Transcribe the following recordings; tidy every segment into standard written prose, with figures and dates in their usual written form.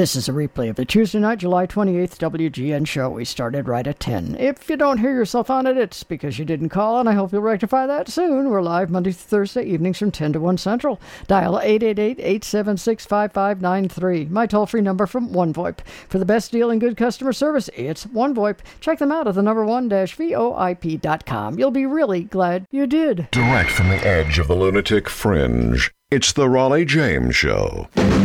This is a replay of the Tuesday night, July 28th WGN show. We started right at 10. If you don't hear yourself on it, it's because you didn't call, and I hope you'll rectify that soon. We're live Monday through Thursday evenings from 10 to 1 Central. Dial 888-876-5593. My toll-free number from OneVoIP. For the best deal and good customer service, it's OneVoIP. Check them out at the number 1-VOIP.com. You'll be really glad you did. Direct from the edge of the lunatic fringe, it's the Raleigh James Show.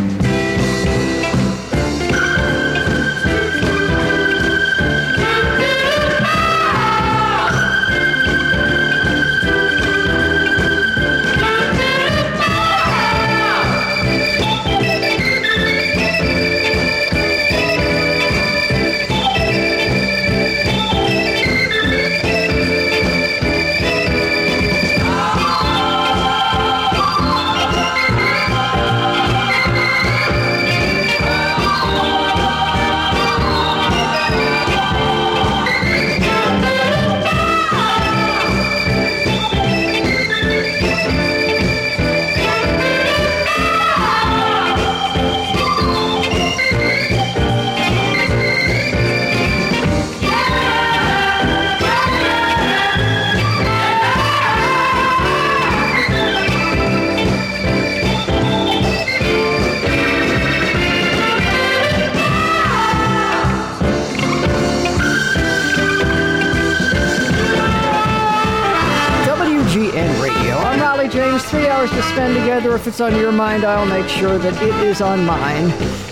James, 3 hours to spend together. If it's on your mind, I'll make sure that it is on mine.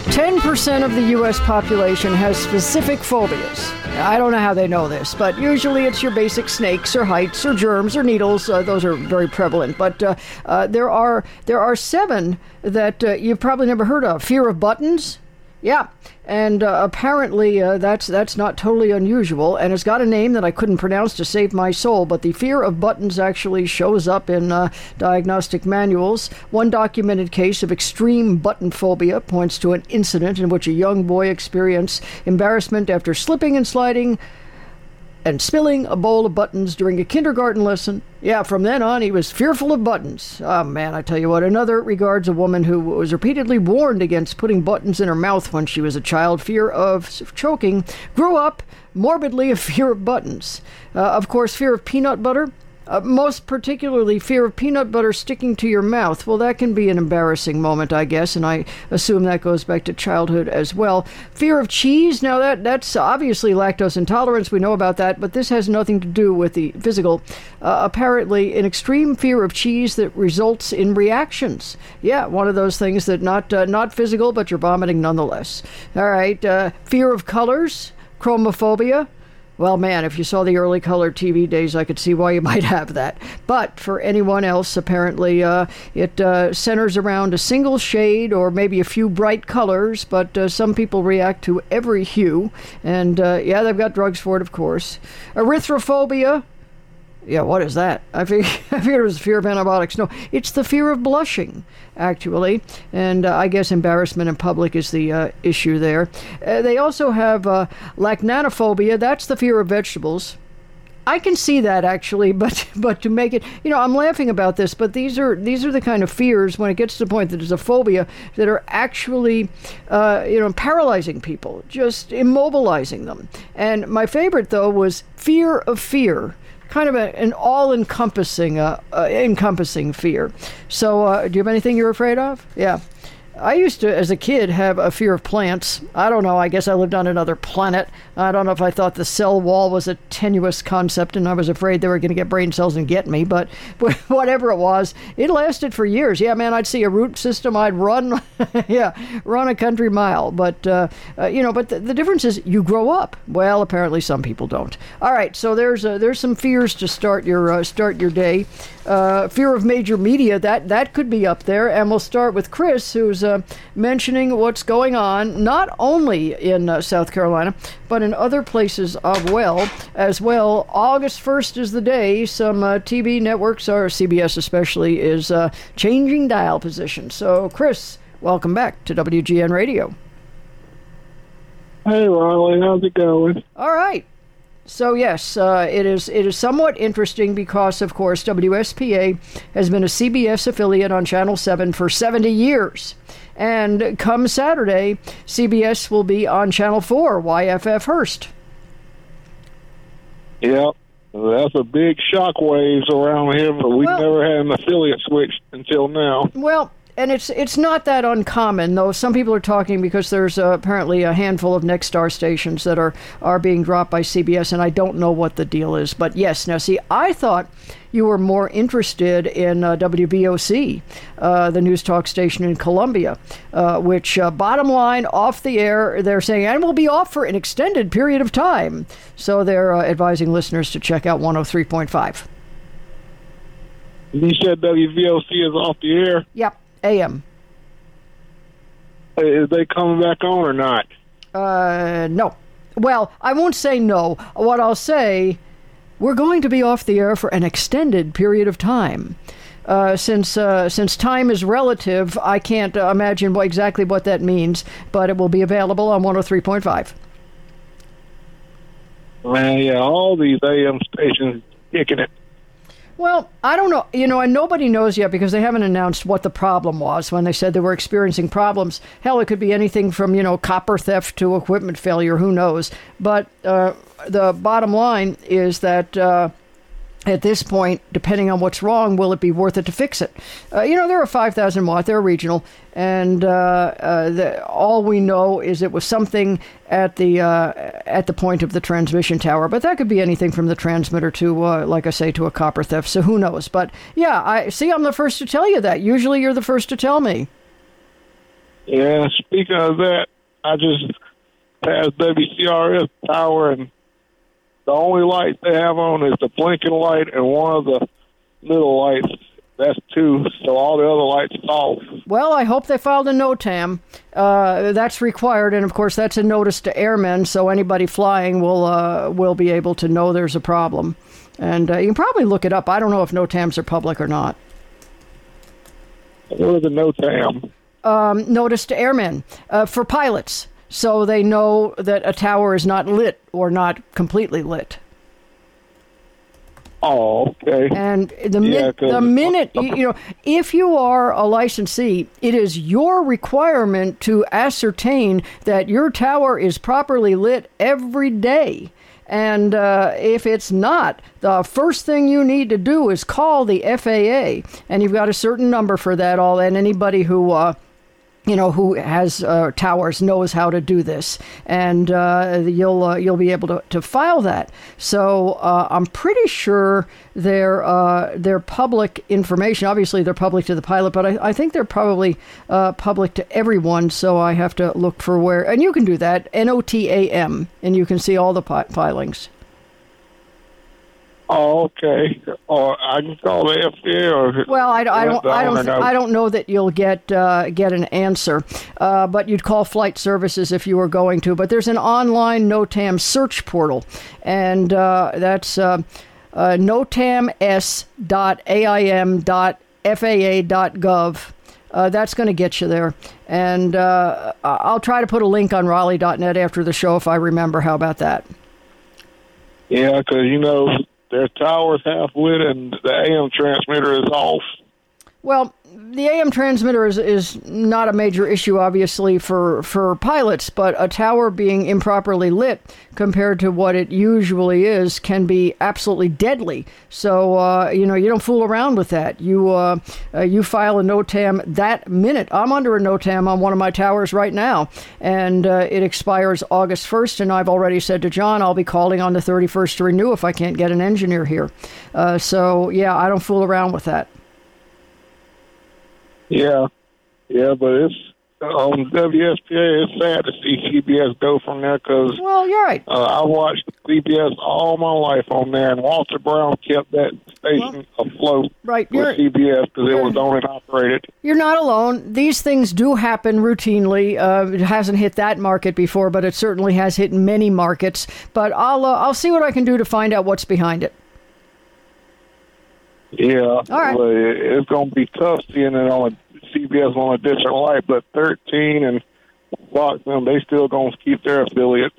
10% of the U.S. population has specific phobias. I don't know how they know this, but usually it's your basic snakes or heights or germs or needles. Those are very prevalent. But there are 7 that you've probably never heard of. Fear of buttons. Yeah, and apparently that's not totally unusual, and it's got a name that I couldn't pronounce to save my soul, but the fear of buttons actually shows up in diagnostic manuals. One documented case of extreme button phobia points to an incident in which a young boy experienced embarrassment after slipping and sliding and spilling a bowl of buttons during a kindergarten lesson. Yeah, from then on, he was fearful of buttons. Oh, man, I tell you what. Another regards a woman who was repeatedly warned against putting buttons in her mouth when she was a child. Fear of choking. Grew up morbidly a fear of buttons. Of course, fear of peanut butter. Most particularly fear of peanut butter sticking to your mouth. Well, that can be an embarrassing moment, I guess, and I assume that goes back to childhood as well. Fear of cheese. Now, that's obviously lactose intolerance. We know about that, but this has nothing to do with the physical. Apparently, an extreme fear of cheese that results in reactions. Yeah, one of those things that not physical, but you're vomiting nonetheless. All right, fear of colors. Chromophobia. Well, man, if you saw the early color TV days, I could see why you might have that. But for anyone else, apparently, it centers around a single shade or maybe a few bright colors, but some people react to every hue. And, yeah, they've got drugs for it, of course. Erythrophobia. Yeah, what is that? I figured it was the fear of antibiotics. No, it's the fear of blushing, actually. And I guess embarrassment in public is the issue there. They also have lacnanophobia. That's the fear of vegetables. I can see that, actually, but to make it, I'm laughing about this, but these are the kind of fears, when it gets to the point that there's a phobia, that are actually, paralyzing people, just immobilizing them. And my favorite, though, was fear of fear. Kind of an all-encompassing encompassing fear. So, do you have anything you're afraid of? Yeah. I used to, as a kid, have a fear of plants. I don't know. I guess I lived on another planet. I don't know if I thought the cell wall was a tenuous concept and I was afraid they were going to get brain cells and get me. But whatever it was, it lasted for years. Yeah, man, I'd see a root system. I'd run, run a country mile. But, but the difference is you grow up. Well, apparently some people don't. All right, so there's some fears to start your day. Fear of major media, that could be up there. And we'll start with Chris, who's mentioning what's going on, not only in South Carolina, but in other places as well. August 1st is the day some TV networks, or CBS especially, is changing dial position. So, Chris, welcome back to WGN Radio. Hey, Raleigh, how's it going? All right. So yes, it is somewhat interesting because, of course, WSPA has been a CBS affiliate on Channel 7 for 70 years. And come Saturday, CBS will be on Channel 4, YFF Hearst. Yep. That's a big shockwaves around here, but we've never had an affiliate switch until now. Well, and it's not that uncommon, though. Some people are talking because there's apparently a handful of Nexstar stations that are being dropped by CBS, and I don't know what the deal is. But yes, now see, I thought you were more interested in WBOC, the news talk station in Columbia, which bottom line, off the air, they're saying, and will be off for an extended period of time. So they're advising listeners to check out 103.5. You said WVOC is off the air? Yep. AM. Is they coming back on or not? No. Well, I won't say no. What I'll say, we're going to be off the air for an extended period of time. Since time is relative, I can't imagine exactly what that means, but it will be available on 103.5. Man, yeah, all these AM stations kicking it. Well, I don't know, and nobody knows yet because they haven't announced what the problem was when they said they were experiencing problems. Hell, it could be anything from, copper theft to equipment failure, who knows. But the bottom line is that at this point, depending on what's wrong, will it be worth it to fix it? They're a 5,000 watt, they're regional, and all we know is it was something at the point of the transmission tower. But that could be anything from the transmitter to, like I say, to a copper theft. So who knows? But yeah, I'm the first to tell you that. Usually, you're the first to tell me. Yeah. Speaking of that, I just passed WCRS tower and the only light they have on is the blinking light and one of the little lights. That's two, so all the other lights are off. Well, I hope they filed a NOTAM. That's required, and of course that's a notice to airmen, so anybody flying will be able to know there's a problem. And you can probably look it up. I don't know if NOTAMs are public or not. What is a NOTAM? Notice to airmen for pilots. So they know that a tower is not lit or not completely lit. Oh, okay. And the minute, if you are a licensee, it is your requirement to ascertain that your tower is properly lit every day. And if it's not, the first thing you need to do is call the FAA. And you've got a certain number for that and anybody who has towers knows how to do this, and you'll be able to file that. So I'm pretty sure they're public information. Obviously, they're public to the pilot, but I think they're probably public to everyone. So I have to look for where, and you can do that, NOTAM, and you can see all the filings. Oh, okay. Or I can call the FAA. Or well, I don't know that you'll get an answer, but you'd call flight services if you were going to. But there's an online NOTAM search portal, and that's notams.aim.faa.gov. That's going to get you there, and I'll try to put a link on Raleigh.net after the show if I remember. How about that? Yeah, because their tower's half lit and the AM transmitter is off. Well, the AM transmitter is not a major issue, obviously, for pilots, but a tower being improperly lit compared to what it usually is can be absolutely deadly. So, you don't fool around with that. You file a NOTAM that minute. I'm under a NOTAM on one of my towers right now, and it expires August 1st, and I've already said to John I'll be calling on the 31st to renew if I can't get an engineer here. So, yeah, I don't fool around with that. Yeah, but it's on WSPA. It's sad to see CBS go from there because you're right. I watched CBS all my life on there, and Walter Brown kept that station afloat with CBS because it was owned and operated. You're not alone. These things do happen routinely. It hasn't hit that market before, but it certainly has hit many markets. But I'll see what I can do to find out what's behind it. Yeah, all right. Well, it's going to be tough seeing it on CBS on a different light, but 13 and Fox, they still going to keep their affiliates.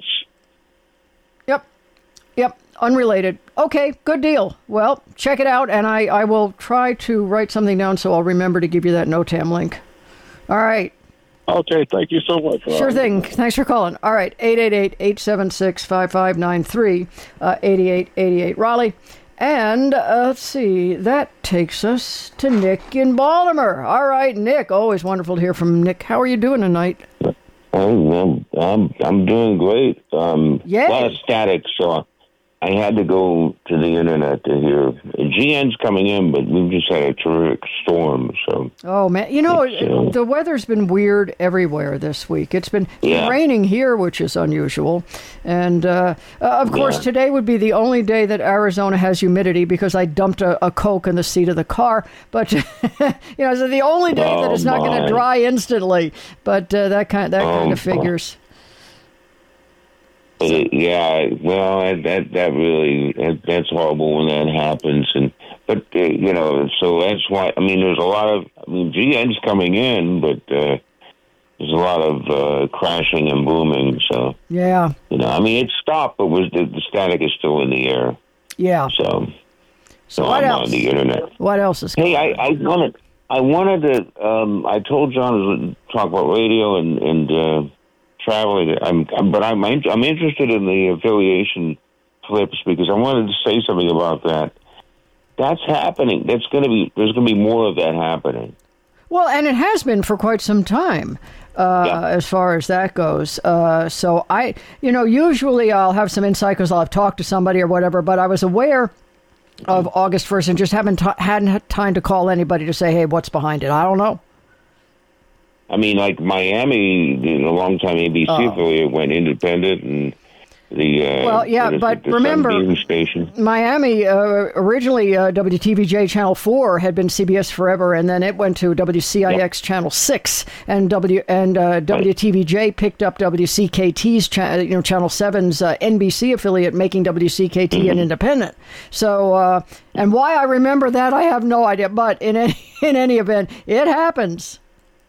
Yep, unrelated. Okay, good deal. Well, check it out, and I will try to write something down so I'll remember to give you that NOTAM link. All right. Okay, thank you so much. Sure thing. Thanks for calling. All right, 888-876-5593, 8888 Raleigh. And let's see, that takes us to Nick in Baltimore. All right, Nick, always wonderful to hear from Nick. How are you doing tonight? I'm doing great. Yay. A lot of static, so I had to go to the internet to hear. GN's coming in, but we've just had a terrific storm. So. Oh man, the weather's been weird everywhere this week. It's been raining here, which is unusual, and of course today would be the only day that Arizona has humidity because I dumped a Coke in the seat of the car. But so the only day that it's not going to dry instantly. But that kind of figures. That really that's horrible when that happens, so that's why there's a lot of GN's coming in, but there's a lot of crashing and booming. So it stopped, but the static is still in the air. Yeah. So what I'm else? on the internet. What else is? Hey, I wanted to. I told John to talk about radio and. Traveling, I'm interested in the affiliation flips because I wanted to say something about that. That's happening. There's going to be more of that happening. Well, and it has been for quite some time, as far as that goes. So usually I'll have some insight because I'll have talked to somebody or whatever. But I was aware of August 1st and just hadn't had time to call anybody to say, hey, what's behind it? I don't know. Like Miami, a long-time ABC affiliate went independent, and but remember, Miami originally WTVJ Channel 4 had been CBS forever, and then it went to WCIX Channel 6, and WTVJ picked up WCKT's Channel 7's NBC affiliate, making WCKT an independent. So, and why I remember that, I have no idea. But in any event, it happens.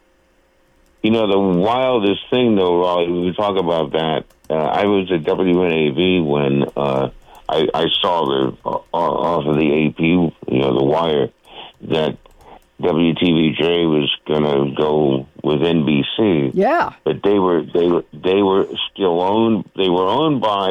The wildest thing, though, Raleigh, we talk about that. I was at WNAV when I saw off of the AP, the wire, that WTVJ was going to go with NBC. Yeah. But they were still owned. They were owned by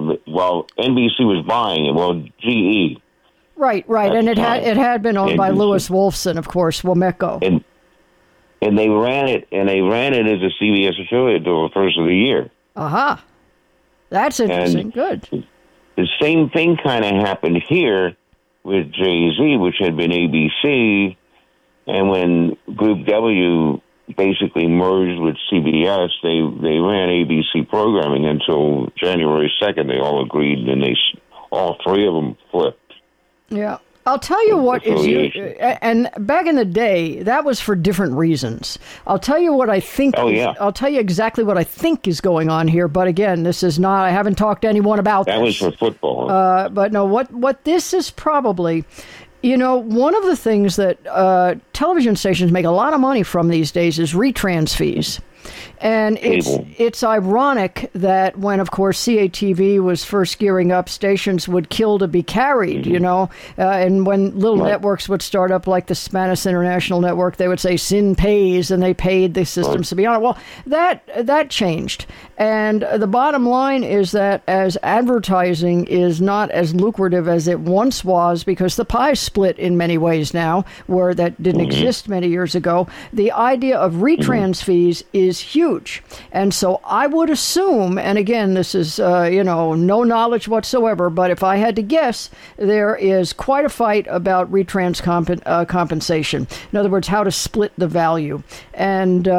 NBC was buying it. Well, GE. Right, and it had been owned by Lewis Wolfson, of course, Womeco. And they ran it as a CBS affiliate until the first of the year. Aha. That's interesting. And good. The same thing kind of happened here with Jay-Z, which had been ABC. And when Group W basically merged with CBS, they ran ABC programming until January 2nd. They all agreed, and all three of them flipped. Yeah. I'll tell you what is, and back in the day, that was for different reasons. I'll tell you what I think. I'll tell you exactly what I think is going on here. But again, this is not. I haven't talked to anyone about that. That was for football. But no, what this is probably, one of the things that television stations make a lot of money from these days is retrans fees. And it's ironic that when, of course, CATV was first gearing up, stations would kill to be carried, and when little networks would start up like the Spanish International Network, they would say SIN pays, and they paid the systems to be on it. Well, that changed. And the bottom line is that as advertising is not as lucrative as it once was, because the pie split in many ways now, where that didn't exist many years ago, the idea of retrans fees is huge. And so I would assume, and again, this is, no knowledge whatsoever, but if I had to guess, there is quite a fight about retrans compensation. In other words, how to split the value. And,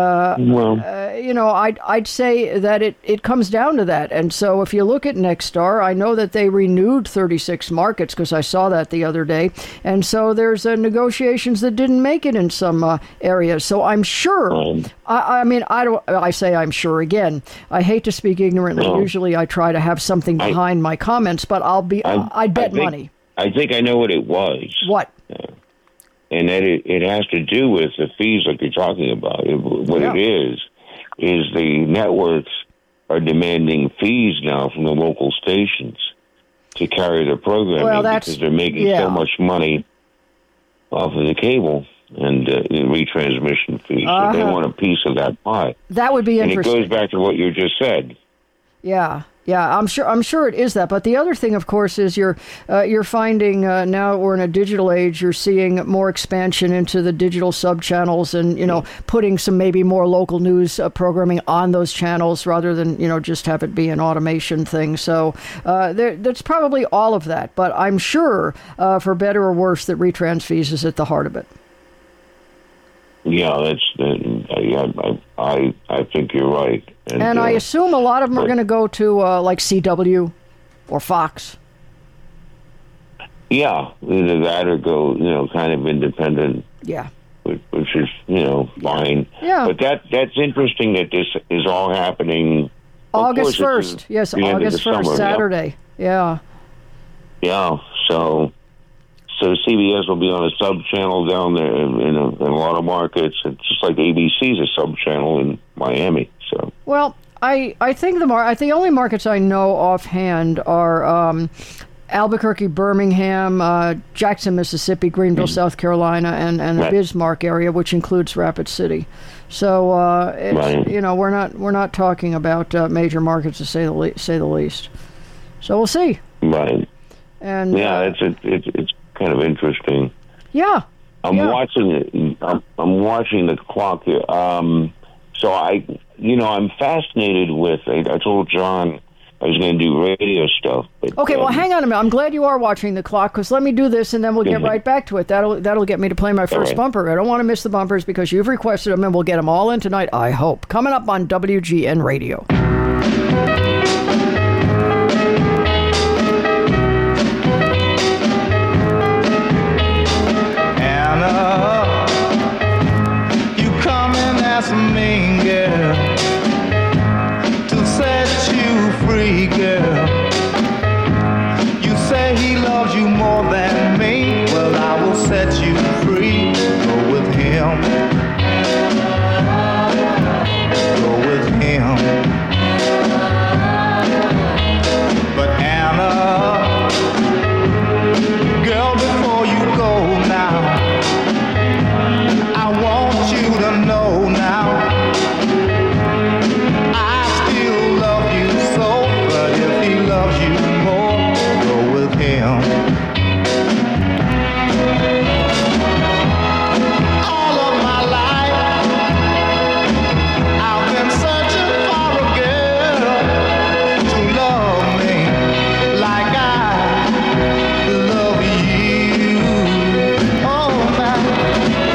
I'd say that it comes down to that. And so if you look at Nexstar, I know that they renewed 36 markets because I saw that the other day. And so there's negotiations that didn't make it in some areas. So I'm sure, I say I'm sure again. I hate to speak ignorantly. Usually I try to have something behind my comments, but I'd bet money. I think I know what it was. What? And that it has to do with the fees like you're talking about. What it is the networks are demanding fees now from the local stations to carry their programming because they're making so much money off of the cable. and retransmission fees. So they want a piece of that pie. That would be interesting. And it goes back to what you just said. Yeah, I'm sure it is that. But the other thing, of course, is you're finding now we're in a digital age. You're seeing more expansion into the digital sub-channels, and putting some maybe more local news programming on those channels rather than just have it be an automation thing. So that's probably all of that. But I'm sure, for better or worse, that retrans fees is at the heart of it. Yeah, I think you're right. And I assume a lot of them are going to go to like CW or Fox. Yeah, either that or go, kind of independent. Yeah. Which is, fine. Yeah. But that's interesting that this is all happening. August 1st. Yes, August 1st, Saturday. Yeah. Yeah, so CBS will be on a sub-channel down there in a lot of markets. It's just like ABC's a sub-channel in Miami. So well, I think the only markets I know offhand are Albuquerque, Birmingham, Jackson, Mississippi, Greenville, South Carolina, and the Bismarck area, which includes Rapid City. So we're not talking about major markets to say the least. So we'll see. Right. And it's kind of interesting. Yeah. I'm watching the clock here. So I'm fascinated with. I told John I was going to do radio stuff. But, okay, well, hang on a minute. I'm glad you are watching the clock, because let me do this, and then we'll get right back to it. That'll get me to play my first bumper. I don't want to miss the bumpers because you've requested them, and we'll get them all in tonight, I hope. Coming up on WGN Radio. A mean girl to set you free, girl. You say he loves you more than me. Well, I will set you free. Go with him. Go with him. But Anna, girl, before you go now, I want you to know now, I still love you so, but if he loves you more, go with him. All of my life, I've been searching for a girl to love me like I love you. Oh, my.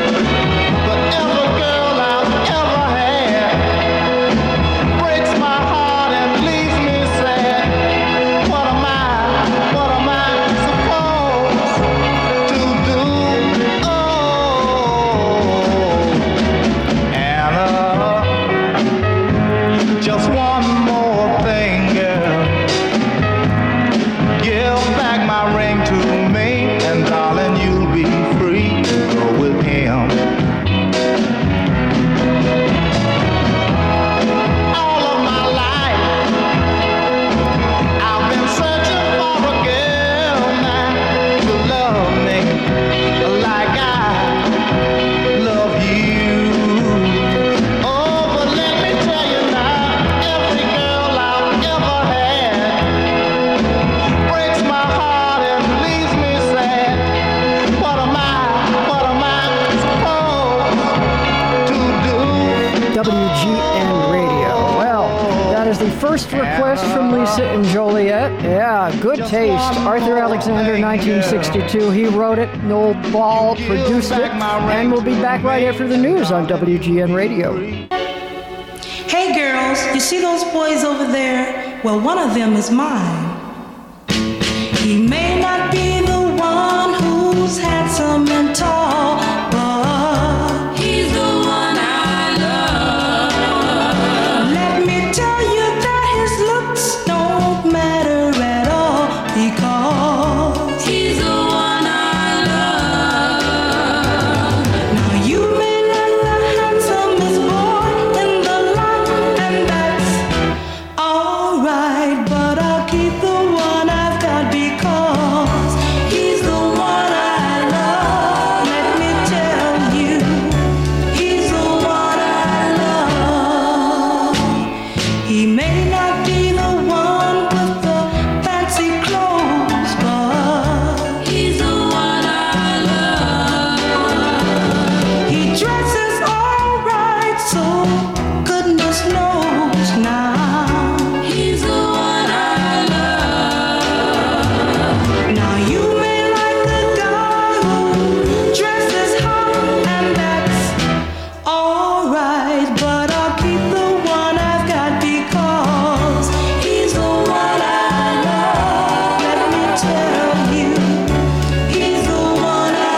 First request from Lisa and Joliet. Yeah, good taste. Arthur Alexander, 1962. He wrote it. Noel Ball produced it. And we'll be back right after the news on WGN Radio. Hey girls, you see those boys over there? Well, one of them is mine. He may not be the one who's handsome and tall, but he's the one I love. Let me tell you that his looks don't matter at all, because he's the one I love. Now you may like the handsomest boy in the lot, and that's alright, but I'll keep the one I've got because he's the one I love. may not be the one with the fancy clothes, but he's the one I love. He dresses all right, so goodness knows now. He's the one I love. Now you may like the guy who dresses hot, and that's all right, but I'll keep the one I've got because he's the one I love. Let me tell you, he's the one I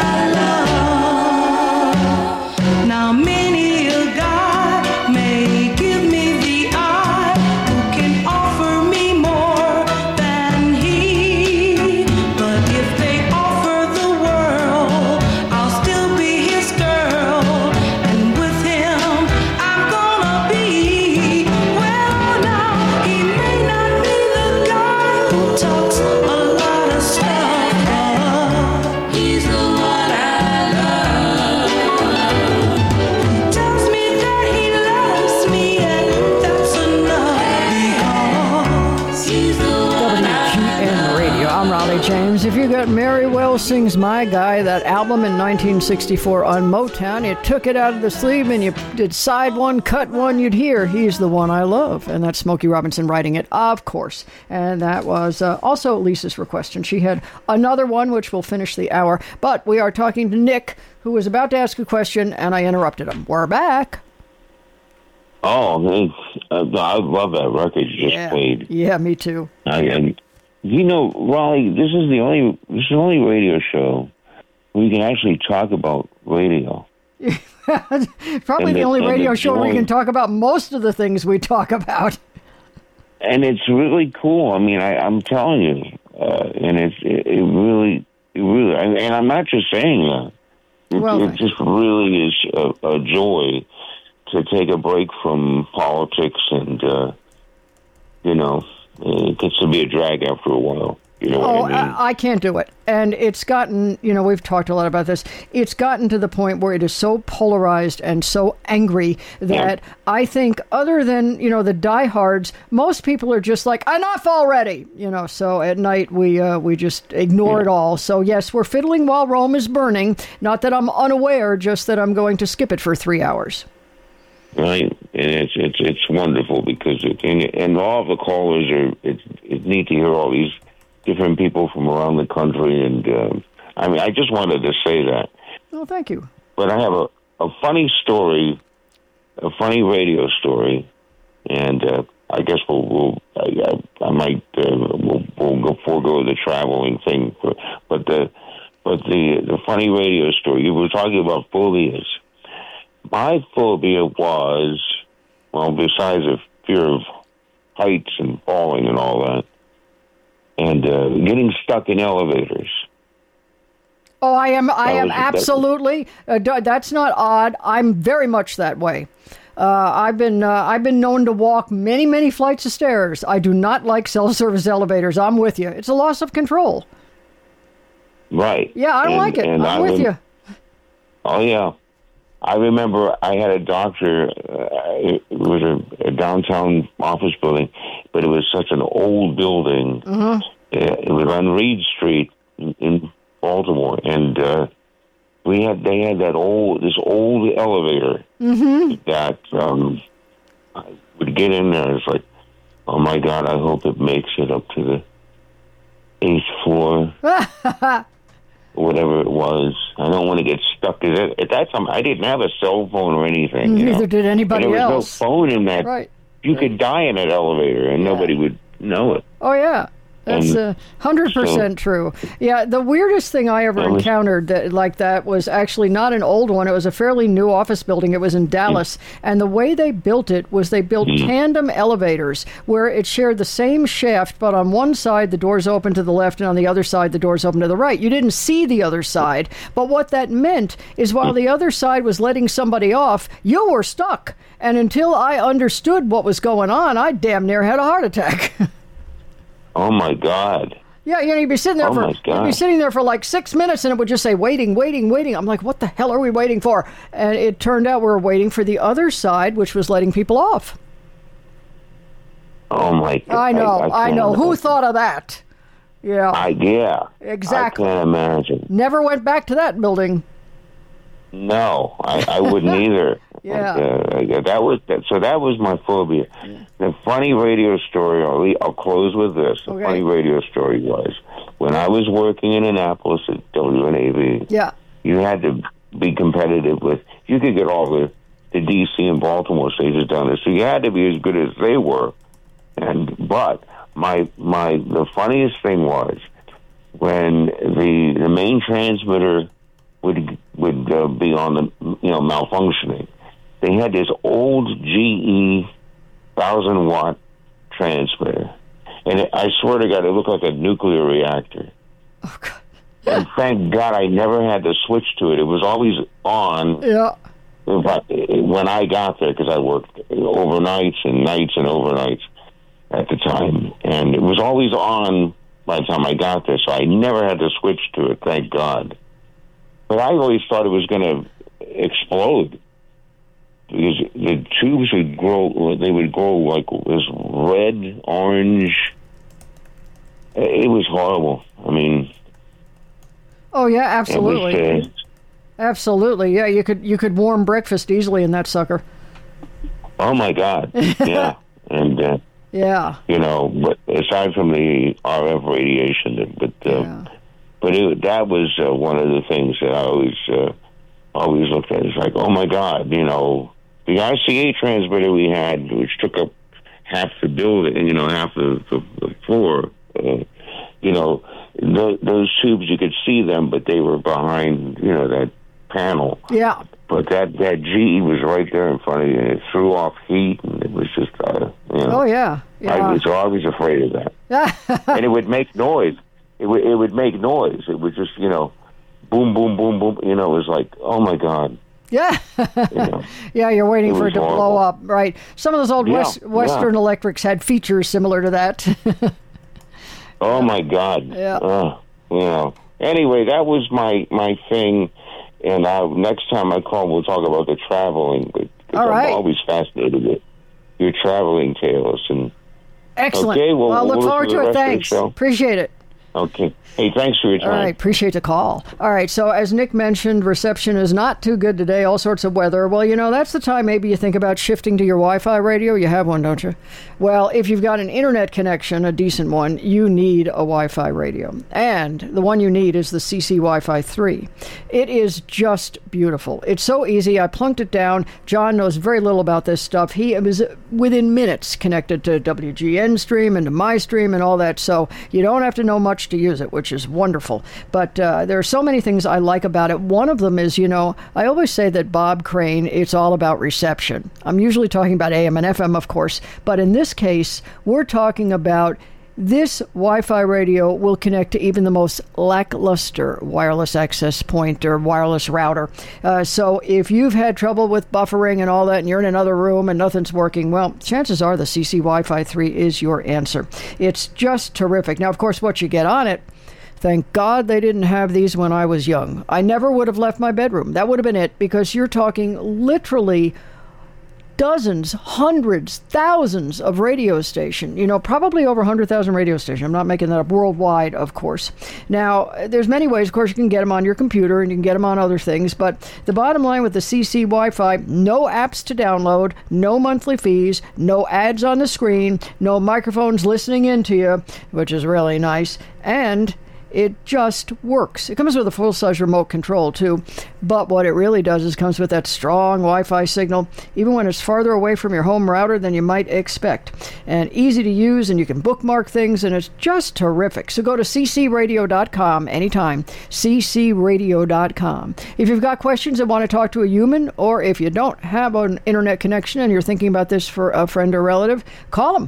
love. Now many a guy may give me the eye who can offer me more than he, but if they offer the world, I'll still be his girl, and with him I'm gonna be. Well, now he may not be the guy who talks a lot of stuff, but he's the one I love. He tells me that he loves me, and that's enough because he's the one I WGN Radio. I'm Raleigh James. If you got Mary Wells Sings My Guy, that album in 1964 on Motown, you took it out of the sleeve and you did side one, cut one, you'd hear He's the One I Love. And that's Smokey Robinson writing it, of course. And that was also Lisa's request. And she had another one, which will finish the hour. But we are talking to Nick, who was about to ask a question, and I interrupted him. We're back. Oh, thanks. I love that record you just played. Yeah, me too. You know, Raleigh, this is the only radio show where you can actually talk about radio. Probably the only radio show where we can talk about most of the things we talk about. And it's really cool. I mean, I'm telling you, and it really, and I'm not just saying that. It just really is a joy to take a break from politics, and it gets to be a drag after a while. You know what I mean? I can't do it. And it's gotten, we've talked a lot about this. It's gotten to the point where it is so polarized and so angry that I think other than, the diehards, most people are just like, enough already. So at night we just ignore it all. So yes, we're fiddling while Rome is burning. Not that I'm unaware, just that I'm going to skip it for 3 hours. Right, and it's wonderful because and all of the callers it's neat to hear all these different people from around the country, and I just wanted to say that. Oh, thank you. But I have a funny story, a funny radio story, and I guess we'll forego the traveling thing, but the funny radio story. You were talking about phobias. My phobia was, besides the fear of heights and falling and all that, and getting stuck in elevators. Oh, I am absolutely. That's not odd. I'm very much that way. I've been known to walk many, many flights of stairs. I do not like self-service elevators. I'm with you. It's a loss of control. Right. Yeah, I don't like it. I'm with you. Oh, yeah. I remember I had a doctor, it was a downtown office building, but it was such an old building. Mm-hmm. It was on Reed Street in Baltimore, and they had this old elevator that I would get in there. It's like, oh my God, I hope it makes it up to the 8th floor. Whatever it was. I don't want to get stuck. At that time, I didn't have a cell phone or anything. Neither did anybody else. There was no phone in that. Right. You could die in that elevator, and nobody would know it. Oh, yeah. That's 100% true. Yeah, the weirdest thing I ever encountered that was actually not an old one. It was a fairly new office building. It was in Dallas. And the way they built it was they built tandem elevators where it shared the same shaft, but on one side the doors open to the left and on the other side the doors open to the right. You didn't see the other side. But what that meant is while the other side was letting somebody off, you were stuck. And until I understood what was going on, I damn near had a heart attack. Oh my God! Yeah, you'd be sitting there for like 6 minutes, and it would just say waiting, waiting, waiting. I'm like, what the hell are we waiting for? And it turned out we were waiting for the other side, which was letting people off. Oh like, I know. can't Who imagine. thought of that? Yeah. Yeah. Exactly. I can't imagine. Never went back to that building. No, I wouldn't either. Yeah. That was my phobia. The funny radio story, I'll close with this. The Okay. funny radio story was, when I was working in Annapolis at WNAV, Yeah. you had to be competitive with, you could get all the DC and Baltimore stations down there, so you had to be as good as they were. But the funniest thing was when the main transmitter would be on the malfunctioning. They had this old GE 1,000-watt transmitter, and I swear to God, it looked like a nuclear reactor. Oh, God. And thank God I never had to switch to it. It was always on. Yeah. When I got there, because I worked overnights and nights and overnights at the time, and it was always on by the time I got there, so I never had to switch to it, thank God. But I always thought it was going to explode, because the tubes would grow, they would grow like this red, orange. It was horrible. I mean... Oh, yeah, absolutely. It was, absolutely. Yeah, you could warm breakfast easily in that sucker. oh, my God. Yeah. And... yeah. But aside from the RF radiation, that was one of the things that I always looked at. It's like, oh my God, the RCA transmitter we had, which took up half the building, half the floor. Those tubes, you could see them, but they were behind, that panel. Yeah. But that GE was right there in front of you, and it threw off heat, and it was just, Oh, yeah. I was always afraid of that. And it would make noise. It would make noise. It would just, boom, boom, boom, boom. It was like, oh, my God. Yeah. Yeah, you're waiting for it to horrible. blow up, right? Some of those old Western Electrics had features similar to that. Oh, my God. Yeah. Anyway, that was my thing. And next time I call, we'll talk about the traveling. All right. I'm always fascinated with your traveling tales. And Excellent. Okay, well, I'll look we'll forward listen to to the it. rest of the Thanks. show. Appreciate it. Okay. Hey, thanks for your time. All right, appreciate the call. All right, so as Nick mentioned, reception is not too good today, all sorts of weather. Well, that's the time maybe you think about shifting to your Wi-Fi radio. You have one, don't you? Well, if you've got an internet connection, a decent one, you need a Wi-Fi radio. And the one you need is the CC Wi-Fi 3. It is just beautiful. It's so easy. I plunked it down. John knows very little about this stuff. He was within minutes connected to WGN Stream and to my stream and all that, so you don't have to know much to use it, which is wonderful. But there are so many things I like about it. One of them is, I always say that Bob Crane, it's all about reception. I'm usually talking about AM and FM, of course, but in this case, we're talking about this Wi-Fi radio will connect to even the most lackluster wireless access point or wireless router. So if you've had trouble with buffering and all that, and you're in another room and nothing's working, well, chances are the CC Wi-Fi 3 is your answer. It's just terrific. Now, of course, what you get on it, thank God they didn't have these when I was young. I never would have left my bedroom. That would have been it, because you're talking literally dozens, hundreds, thousands of radio stations, probably over 100,000 radio stations. I'm not making that up, worldwide, of course. Now, there's many ways, of course, you can get them on your computer and you can get them on other things, but the bottom line with the CC Wi-Fi, no apps to download, no monthly fees, no ads on the screen, no microphones listening into you, which is really nice, and it just works. It comes with a full-size remote control, too. But what it really does is comes with that strong Wi-Fi signal, even when it's farther away from your home router than you might expect. And easy to use, and you can bookmark things, and it's just terrific. So go to ccradio.com anytime, ccradio.com. If you've got questions and want to talk to a human, or if you don't have an internet connection and you're thinking about this for a friend or relative, call them.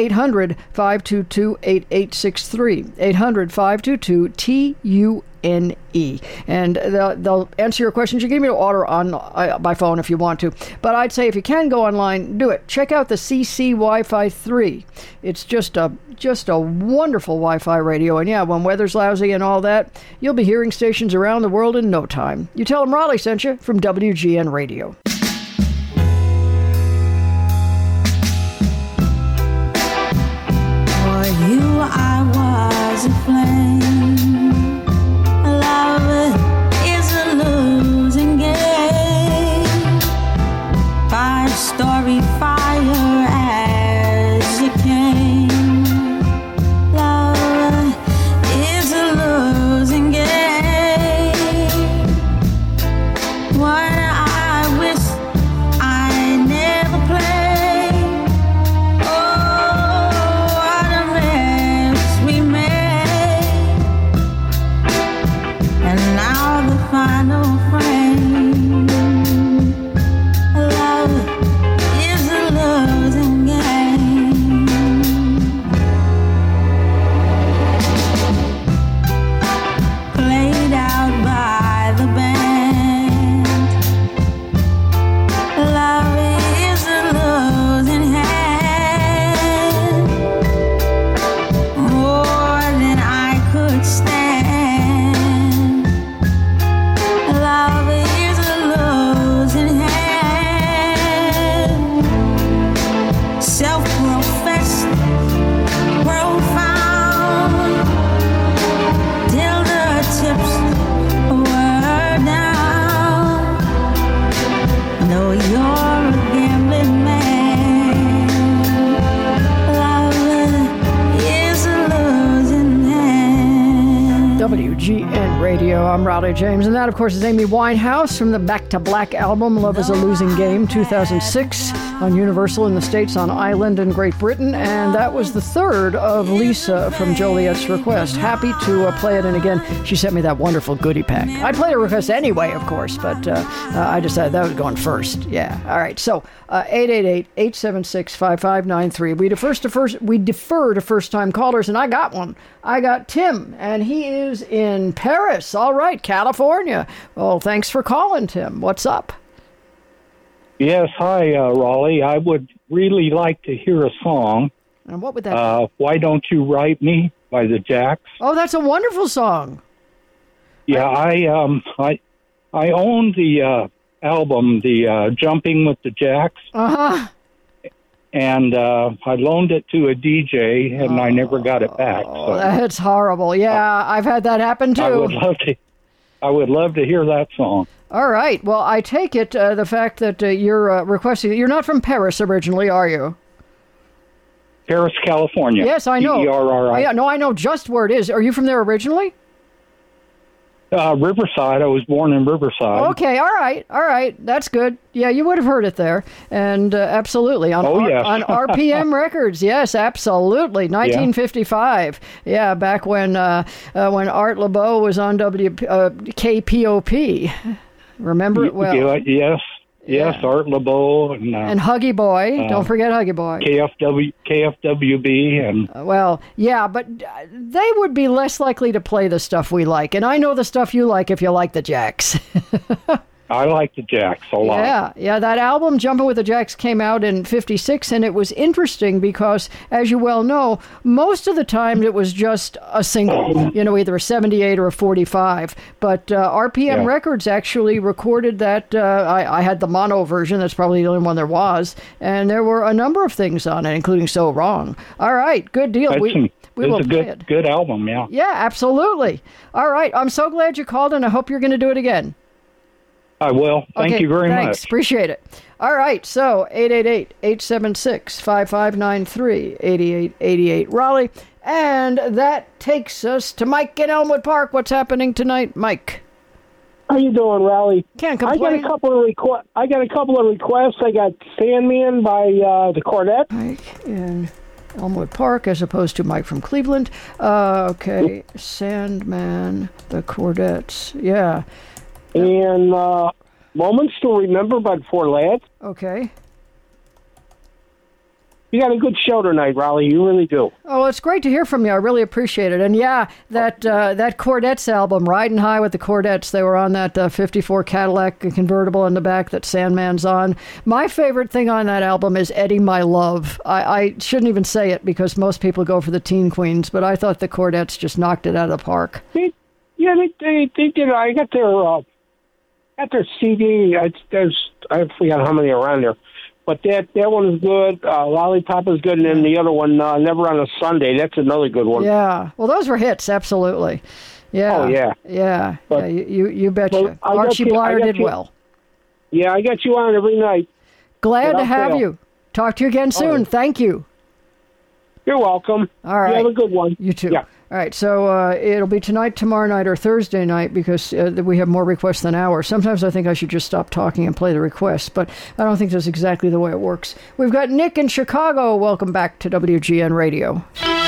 800-522-8863. 800-522-TUNE. And they'll answer your questions. You can even order on by phone if you want to. But I'd say if you can go online, do it. Check out the CC Wi-Fi 3. It's just a wonderful Wi-Fi radio. And yeah, when weather's lousy and all that, you'll be hearing stations around the world in no time. You tell them Raleigh sent you from WGN Radio. a flame. Love is a losing game. 5-story fire as you came. Love is a losing game. One I wish I never played. Oh, what a mess we made. And now the final frame. Love is a losing game. Played out by the band. Love is a losing hand. More than I could stand. Love is a losing hand. Self-professed, profound, till the chips were down. No, you're a gambling man. Love is a losing hand. WGN Radio. I'm Raleigh James, and that, of course, is Amy Winehouse from the Back to Black album, Love is a Losing Game, 2006, on Universal in the States, on Island in Great Britain, and that was the third of Lisa from Joliet's request. Happy to play it, and again, she sent me that wonderful goodie pack. I played her request anyway, of course, but I decided that was going first. Yeah, all right, so 888-876-5593. We defer to first-time callers, and I got one. I got Tim, and he is in Paris. All right, California. Well, thanks for calling, Tim. What's up? Yes, hi, Raleigh. I would really like to hear a song. And what would that be? Why Don't You Write Me by the Jacks. Oh, that's a wonderful song. Yeah, I own the album, the Jumping with the Jacks. Uh-huh. And I loaned it to a DJ, and I never got it back. Oh, So that's horrible. Yeah, I've had that happen, too. I would love to hear that song. All right. Well, I take it the fact that you're requesting... You're not from Paris originally, are you? Paris, California. Yes, I know. P-E-R-R-I. Yeah, no, I know just where it is. Are you from there originally? Riverside. I was born in Riverside. Okay, all right. That's good. Yeah, you would have heard it there. And absolutely. On RPM Records. Yes, absolutely. 1955. Yeah, back when Art LeBeau was on KPOP. Remember it well. Yes, Art LeBeau and Huggy Boy. Don't forget Huggy Boy. KFWB and well, yeah, but they would be less likely to play the stuff we like, and I know the stuff you like if you like the Jacks. I like the Jacks a lot. Yeah, that album, Jumpin' with the Jacks, came out in 56, and it was interesting because, as you well know, most of the time it was just a single, either a 78 or a 45. But RPM Records actually recorded that. I had the mono version. That's probably the only one there was. And there were a number of things on it, including So Wrong. All right, good deal. We will play it. Good album, yeah. Yeah, absolutely. All right, I'm so glad you called, and I hope you're going to do it again. I will. Thank you very much. Appreciate it. All right. So 888-876-5593, 8888 Raleigh. And that takes us to Mike in Elmwood Park. What's happening tonight, Mike? How you doing, Raleigh? Can't complain. I got a couple of requests. I got Sandman by the Chordettes. Mike in Elmwood Park, as opposed to Mike from Cleveland. Okay. Sandman, the Chordettes. Yeah. And Moments to Remember by the Four Lads. Okay. You got a good show tonight, Raleigh. You really do. Oh, it's great to hear from you. I really appreciate it. And yeah, that Chordettes album, Riding High with the Chordettes, they were on that 54 Cadillac convertible in the back that Sandman's on. My favorite thing on that album is Eddie My Love. I shouldn't even say it because most people go for the Teen Queens, but I thought the Chordettes just knocked it out of the park. They did. I got their CD. I forgot how many are on there. But that one is good. Lollipop is good, and then the other one, Never on a Sunday. That's another good one. Yeah. Well, those were hits, absolutely. Yeah. Oh, yeah. Yeah. But- yeah, you betcha. Well, Archie Blyer did well. Yeah, I got you on every night. Glad But to I'll have fail. you. Talk to you again soon. Oh. Thank you. You're welcome. All right. You have a good one. You too. Yeah. All right, so it'll be tonight, tomorrow night, or Thursday night because we have more requests than hours. Sometimes I think I should just stop talking and play the requests, but I don't think that's exactly the way it works. We've got Nick in Chicago. Welcome back to WGN Radio.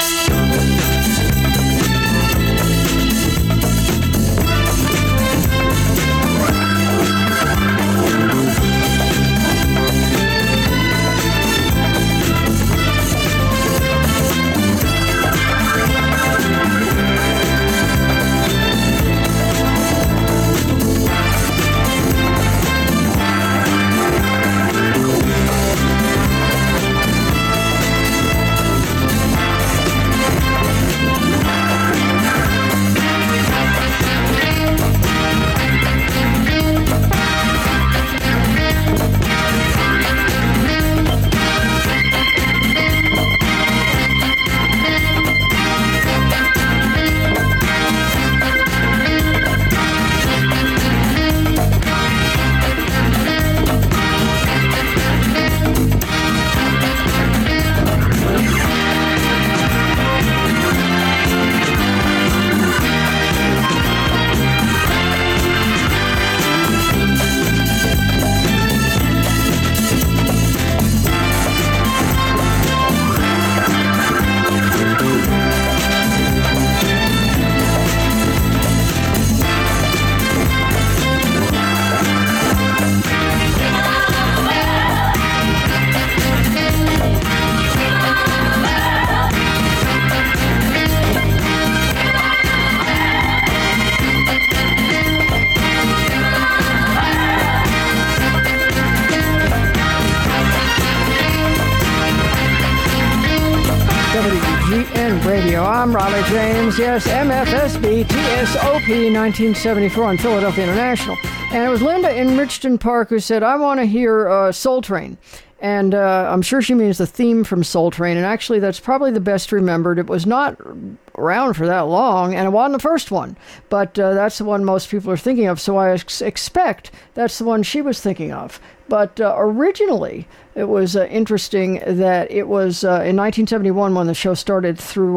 WGN Radio. I'm Raleigh James. Yes, MFSB TSOP 1974 on Philadelphia International. And it was Linda in Richton Park who said, I want to hear Soul Train. And I'm sure she means the theme from Soul Train. And actually, that's probably the best remembered. It was not around for that long, and it wasn't the first one. But that's the one most people are thinking of. So I expect that's the one she was thinking of. But originally, it was interesting that it was in 1971 when the show started through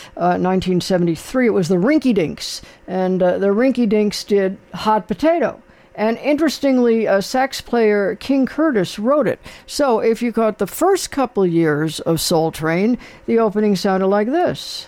1973. It was the Rinky Dinks. And the Rinky Dinks did Hot Potato. And interestingly, sax player King Curtis wrote it. So if you caught the first couple years of Soul Train, the opening sounded like this.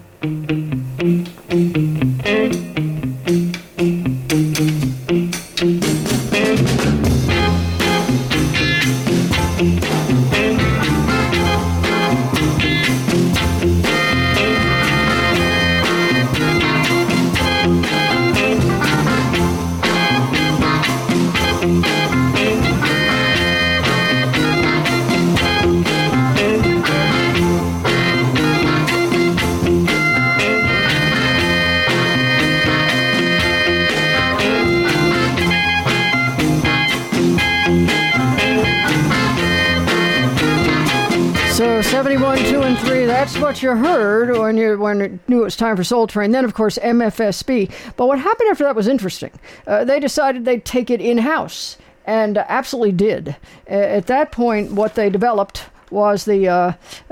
So 71, 2, and 3, that's what you heard when you knew it was time for Soul Train. Then, of course, MFSB. But what happened after that was interesting. They decided they'd take it in-house, and absolutely did. At that point, what they developed was the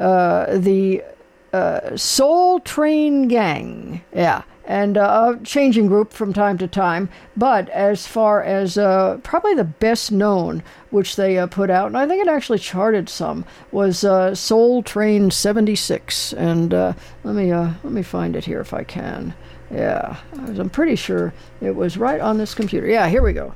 Soul Train Gang. Yeah. And a changing group from time to time. But as far as probably the best known, which they put out, and I think it actually charted some, was Soul Train 76. And let me find it here if I can. Yeah, I'm pretty sure it was right on this computer. Yeah, here we go.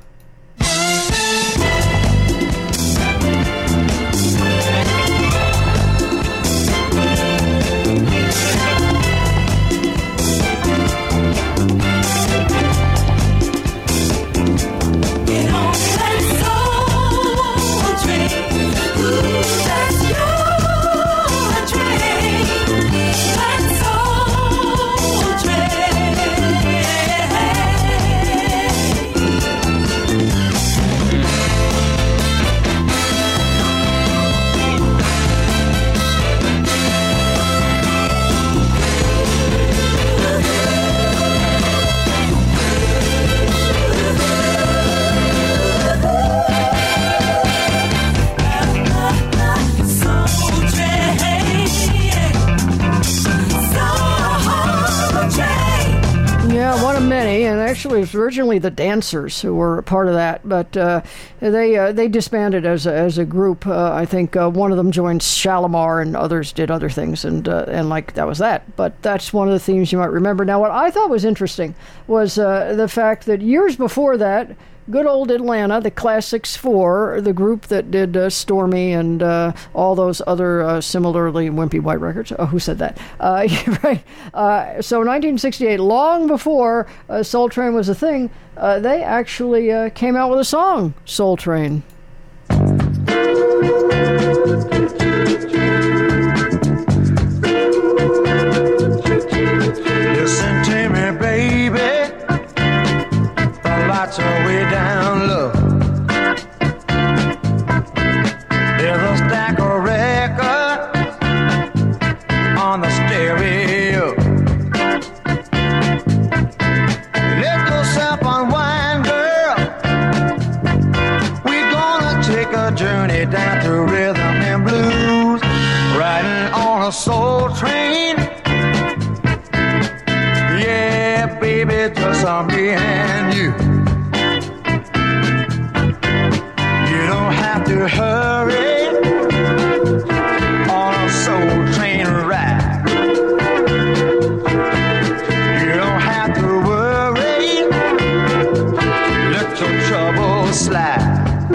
actually, it was originally the Dancers who were a part of that, but they disbanded as a group. I think one of them joined Shalimar, and others did other things, and like that was that. But that's one of the themes you might remember. Now, what I thought was interesting was the fact that years before that, good old Atlanta, the Classics 4, the group that did Stormy and all those other similarly wimpy white records. Oh, who said that? Right. So 1968, long before Soul Train was a thing, they actually came out with a song, Soul Train. Listen to me, baby. The lights are way down low. There's a stack of records on the stereo. Let yourself unwind, girl. We're gonna take a journey down to rhythm and blues, riding on a soul train. Yeah, baby, just me and you. You don't have to hurry on a soul train ride. You don't have to worry, let your troubles slide.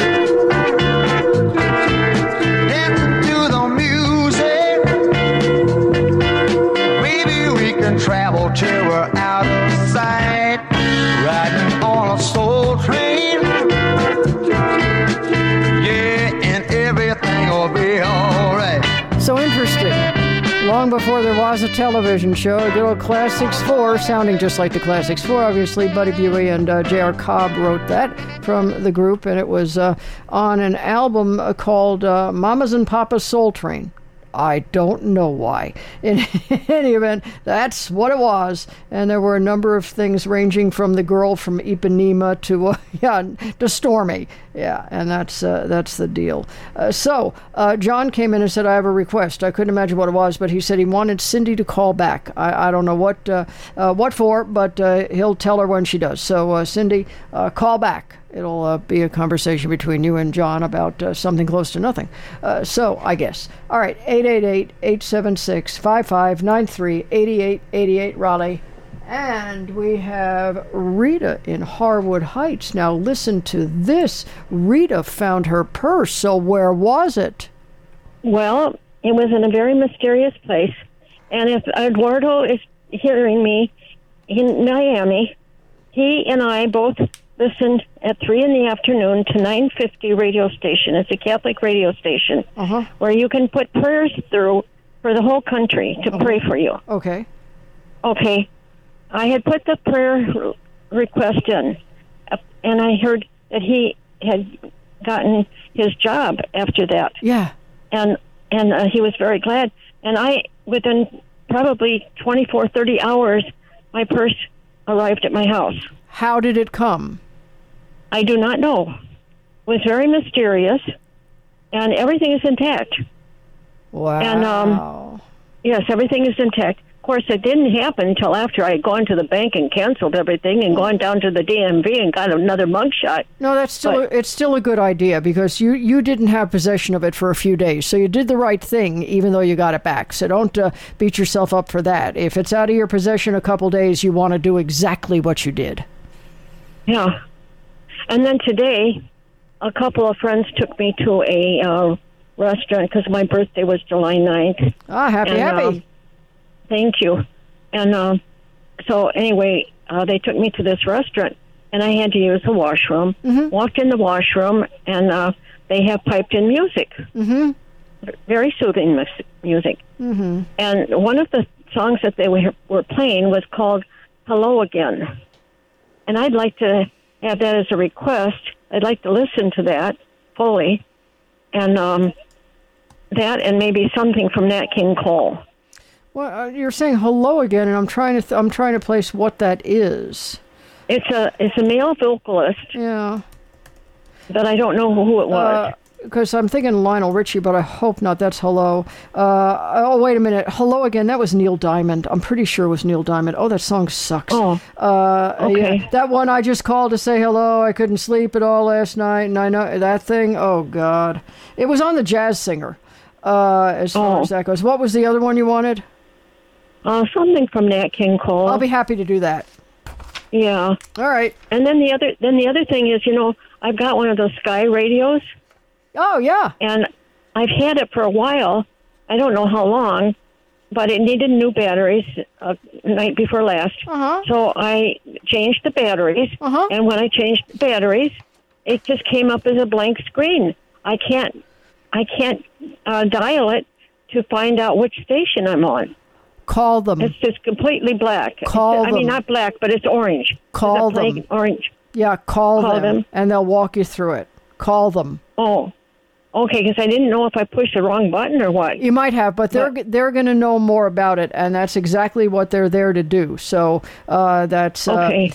Dancing to the music, maybe we can travel till we're out of sight, riding on a soul train. Yeah, and everything will be alright. So interesting. Long before there was a television show, a good old Classics 4, sounding just like the Classics 4, obviously. Buddy Buie and J.R. Cobb wrote that from the group, and it was on an album called Mamas and Papa's Soul Train. I don't know why. In any event, that's what it was. And there were a number of things ranging from the girl from Ipanema to Stormy. Yeah, and that's the deal. So John came in and said, I have a request. I couldn't imagine what it was, but he said he wanted Cindy to call back. I don't know what for, but he'll tell her when she does. So Cindy, call back. It'll be a conversation between you and John about something close to nothing. So, I guess. All right, 888-876-5593, 8888 Raleigh. And we have Rita in Harwood Heights. Now, listen to this. Rita found her purse, so where was it? Well, it was in a very mysterious place. And if Eduardo is hearing me in Miami, he and I both listened at 3 in the afternoon to 950 radio station. It's a Catholic radio station where you can put prayers through for the whole country to pray for you. Okay. I had put the prayer request in, and I heard that he had gotten his job after that. Yeah. And he was very glad. And within probably 24, 30 hours, my purse arrived at my house. How did it come? I do not know. It was very mysterious, and everything is intact. Wow. And, yes, everything is intact. Of course, it didn't happen until after I had gone to the bank and canceled everything and gone down to the DMV and got another mugshot. No, it's still a good idea because you didn't have possession of it for a few days, so you did the right thing even though you got it back. So don't beat yourself up for that. If it's out of your possession a couple days, you want to do exactly what you did. Yeah. And then today, a couple of friends took me to a restaurant because my birthday was July 9th. Ah, happy. Thank you. And so anyway, they took me to this restaurant, and I had to use the washroom. Mm-hmm. Walked in the washroom, and they have piped-in music. Mm-hmm. Very soothing music. Mm-hmm. And one of the songs that they were playing was called Hello Again. And I'd like to have that as a request. I'd like to listen to that fully. And that and maybe something from Nat King Cole. Well, you're saying hello again, and I'm trying to place what that is. It's a male vocalist. Yeah. But I don't know who it was. because I'm thinking Lionel Richie, but I hope not. That's Hello. Oh, wait a minute. Hello again. That was Neil Diamond. I'm pretty sure it was Neil Diamond. Oh, that song sucks. Oh, okay. Yeah, that one I just called to say hello. I couldn't sleep at all last night, and I know that thing. Oh God, it was on the Jazz Singer. As far as that goes, what was the other one you wanted? Something from Nat King Cole. I'll be happy to do that. Yeah. All right. And then the other thing is, I've got one of those Sky radios. Oh yeah. And I've had it for a while. I don't know how long, but it needed new batteries night before last. So I changed the batteries. And when I changed the batteries, it just came up as a blank screen. I can't dial it to find out which station I'm on. Call them. It's just completely black. Call them. I mean, not black, but it's orange. Call it's them. Orange. Yeah, call them, and they'll walk you through it. Call them. Oh, okay, because I didn't know if I pushed the wrong button or what. You might have, but they're going to know more about it, and that's exactly what they're there to do. So that's okay.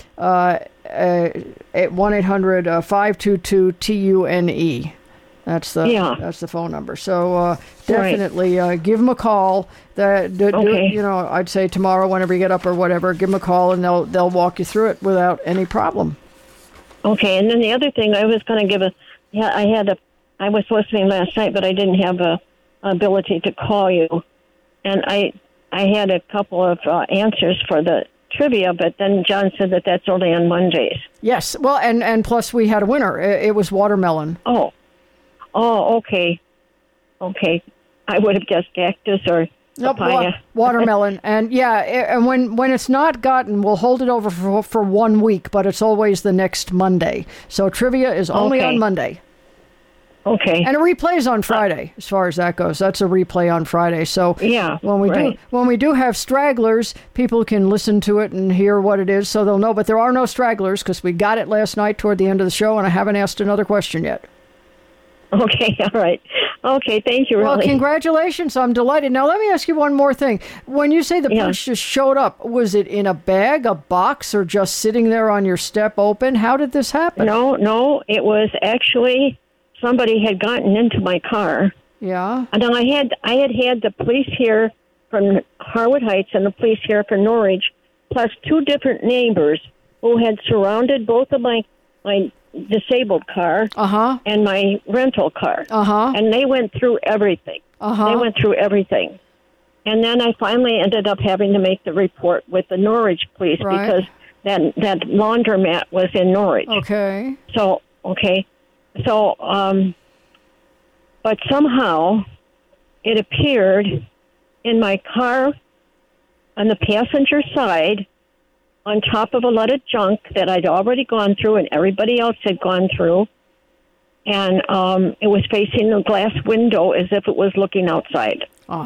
1-800-522-TUNE. That's the phone number. So definitely give them a call. I'd say tomorrow, whenever you get up or whatever, give them a call and they'll walk you through it without any problem. Okay, and then the other thing I was going to give I was listening last night, but I didn't have a ability to call you, and I had a couple of answers for the trivia, but then John said that's only on Mondays. Yes, well, and plus we had a winner. It was watermelon. Oh, okay. Okay. I would have guessed cactus or papaya. Watermelon. And and when it's not gotten, we'll hold it over for 1 week, but it's always the next Monday. So trivia is only on Monday. Okay. And a replay is on Friday, as far as that goes. That's a replay on Friday. So when we do have stragglers, people can listen to it and hear what it is, so they'll know. But there are no stragglers because we got it last night toward the end of the show, and I haven't asked another question yet. Okay, all right. Okay, thank you, Riley. Well, congratulations. I'm delighted. Now, let me ask you one more thing. When you say the punch just showed up, was it in a bag, a box, or just sitting there on your step open? How did this happen? No. It was actually somebody had gotten into my car. Yeah. And then I had the police here from Harwood Heights and the police here from Norwich, plus two different neighbors who had surrounded both of my disabled car and my rental car. And they went through everything. They went through everything. And then I finally ended up having to make the report with the Norwich police because that laundromat was in Norwich. Okay. So, but somehow it appeared in my car on the passenger side on top of a lot of junk that I'd already gone through and everybody else had gone through. And it was facing the glass window as if it was looking outside.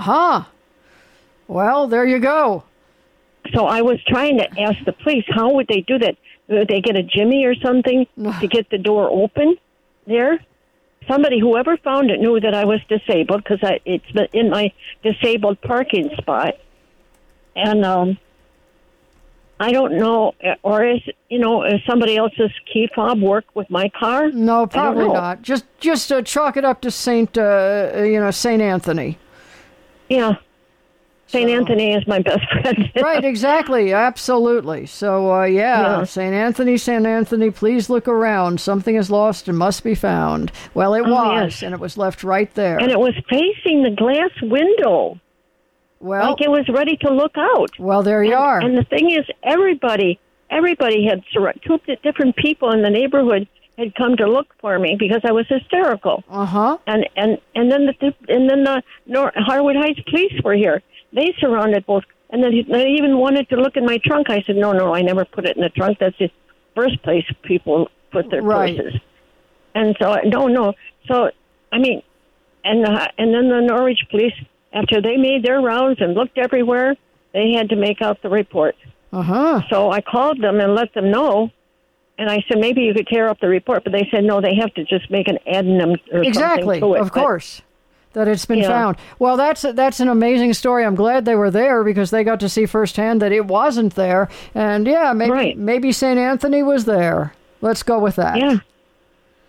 Well, there you go. So I was trying to ask the police, how would they do that? Would they get a jimmy or something to get the door open there? Whoever found it knew that I was disabled because it's in my disabled parking spot. And I don't know, or is somebody else's key fob work with my car? No, probably not. Just chalk it up to Saint Anthony. Yeah, Saint Anthony is my best friend. Right, exactly, absolutely. So Saint Anthony, please look around. Something is lost and must be found. Well, it was, and it was left right there, and it was facing the glass window. Well, like it was ready to look out. Well, there you are. And the thing is, everybody had two different people in the neighborhood had come to look for me because I was hysterical. And then the Harwood Heights police were here. They surrounded both, and then they even wanted to look in my trunk. I said, no, I never put it in the trunk. That's the first place people put their purses. And so no. So I mean, and then the Norwich police, after they made their rounds and looked everywhere, they had to make out the report. So I called them and let them know, and I said, maybe you could tear up the report, but they said, no, they have to just make an addendum or something to it. Of course, that it's been found. Well, that's an amazing story. I'm glad they were there because they got to see firsthand that it wasn't there. And maybe St. Anthony was there. Let's go with that. Yeah.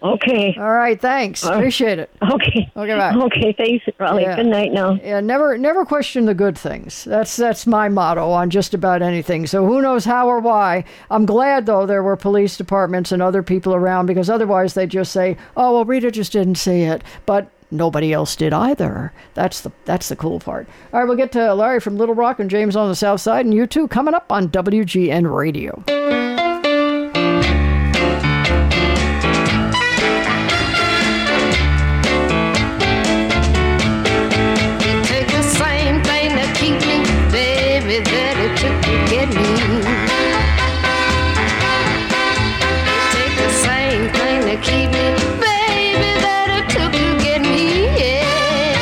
Okay. All right, thanks. Appreciate it. Okay. Okay, bye. Okay, thanks, Raleigh. Yeah. Good night now. Yeah, never question the good things. That's my motto on just about anything. So who knows how or why. I'm glad, though, there were police departments and other people around, because otherwise they'd just say, oh, well, Rita just didn't see it. But nobody else did either. That's the cool part. All right, we'll get to Larry from Little Rock and James on the South Side, and you two coming up on WGN Radio. Take the same thing that keep me, baby, that it took to get me. Take the same thing that keep me, baby, that it took to get me. Yeah.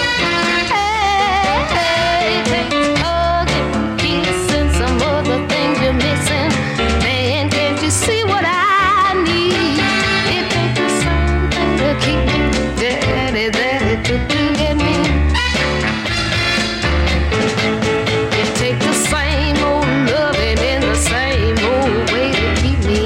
Hey, it takes hugging, kissing, some other things you're missing. Man, can't you see what I need? It takes the same thing to keep me, daddy, that it took to get me. You take the same old loving in the same old way to keep me.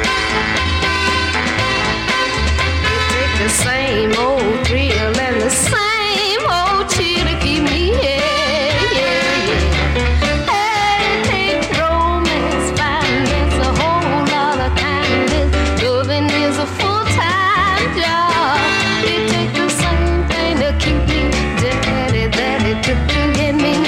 You take the same old thrill and the same old chill to keep me. Yeah, yeah, yeah. Hey, take romance, finance, a whole lot of kindness. Loving is a full-time job. You take the same thing to keep me, daddy, that it took to get me.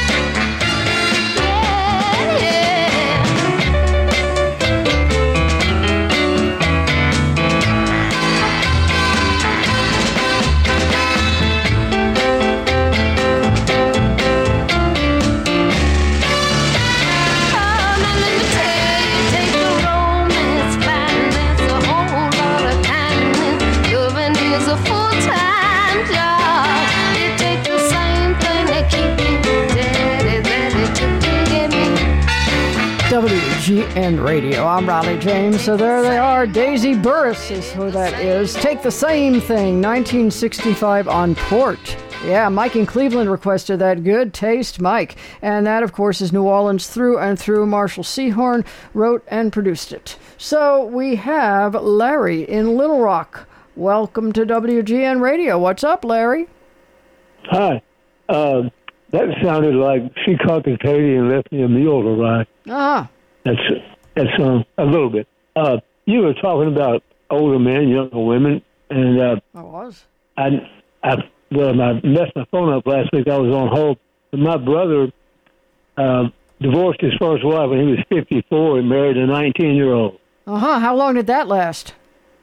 WGN Radio. I'm Raleigh James. So there they are. Daisy Burris is who that is. Take the Same Thing, 1965 on Port. Yeah, Mike in Cleveland requested that. Good taste, Mike. And that, of course, is New Orleans through and through. Marshall Sehorn wrote and produced it. So we have Larry in Little Rock. Welcome to WGN Radio. What's up, Larry? Hi. That sounded like She Caught the Katie and Left Me a Mule to Ride. Ah. That's a little bit. You were talking about older men, younger women, and I was. I messed my phone up last week. I was on hold. My brother divorced his first wife when he was 54 and married a 19-year-old. How long did that last?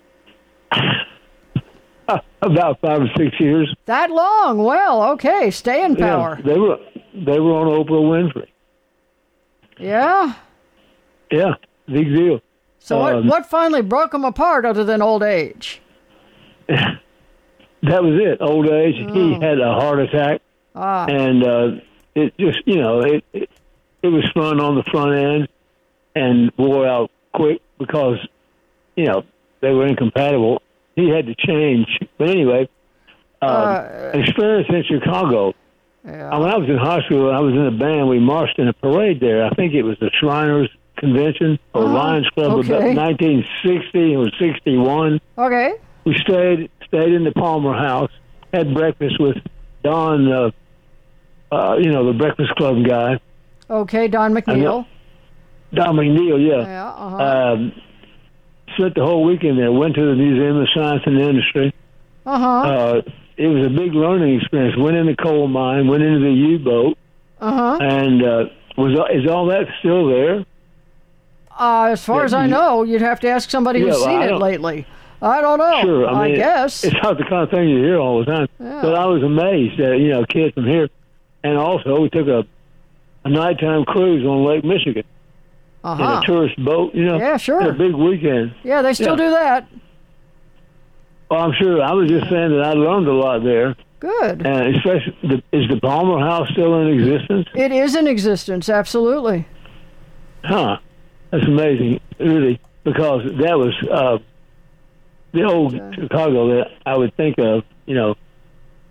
About 5 or 6 years. That long? Well, okay. Staying power. Yeah, they were on Oprah Winfrey. Yeah? Yeah, big deal. So what finally broke them apart other than old age? That was it, old age. He had a heart attack. And it just, it was fun on the front end and wore out quick because, they were incompatible. He had to change. But anyway, an experience in Chicago. Yeah. When I was in high school, I was in a band. We marched in a parade there. I think it was the Shriners Convention or Lions Club about 1960 or 61. Okay. We stayed in the Palmer House, had breakfast with Don, the Breakfast Club guy. Okay, Don McNeil. Don McNeil, yeah. Yeah, spent the whole weekend there. Went to the Museum of Science and Industry. It was a big learning experience. Went in the coal mine. Went into the U-boat. And is all that still there? As far as I know, you'd have to ask somebody who's seen it lately. I don't know. Sure, I mean, guess it's not the kind of thing you hear all the time. Yeah. But I was amazed that kids from here, and also we took a nighttime cruise on Lake Michigan. In a tourist boat, Yeah, sure. A big weekend. Yeah, they still do that. Well, I'm sure. I was just saying that I learned a lot there. Good. And especially, is the Palmer House still in existence? It is in existence, absolutely. Huh. That's amazing, really, because that was the old Chicago that I would think of,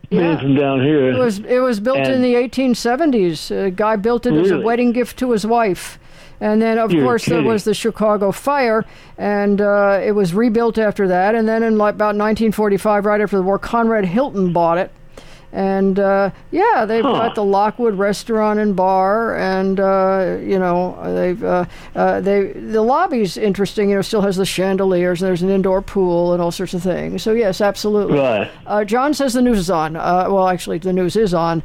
being from down here. It was built in the 1870s. A guy built it as a wedding gift to his wife. And then, of course, there was the Chicago fire, and it was rebuilt after that. And then in about 1945, right after the war, Conrad Hilton bought it. And, they've got the Lockwood Restaurant and Bar, and, the lobby's interesting, still has the chandeliers, and there's an indoor pool and all sorts of things. So, yes, absolutely. Right. John says the news is on. Well, actually, the news is on.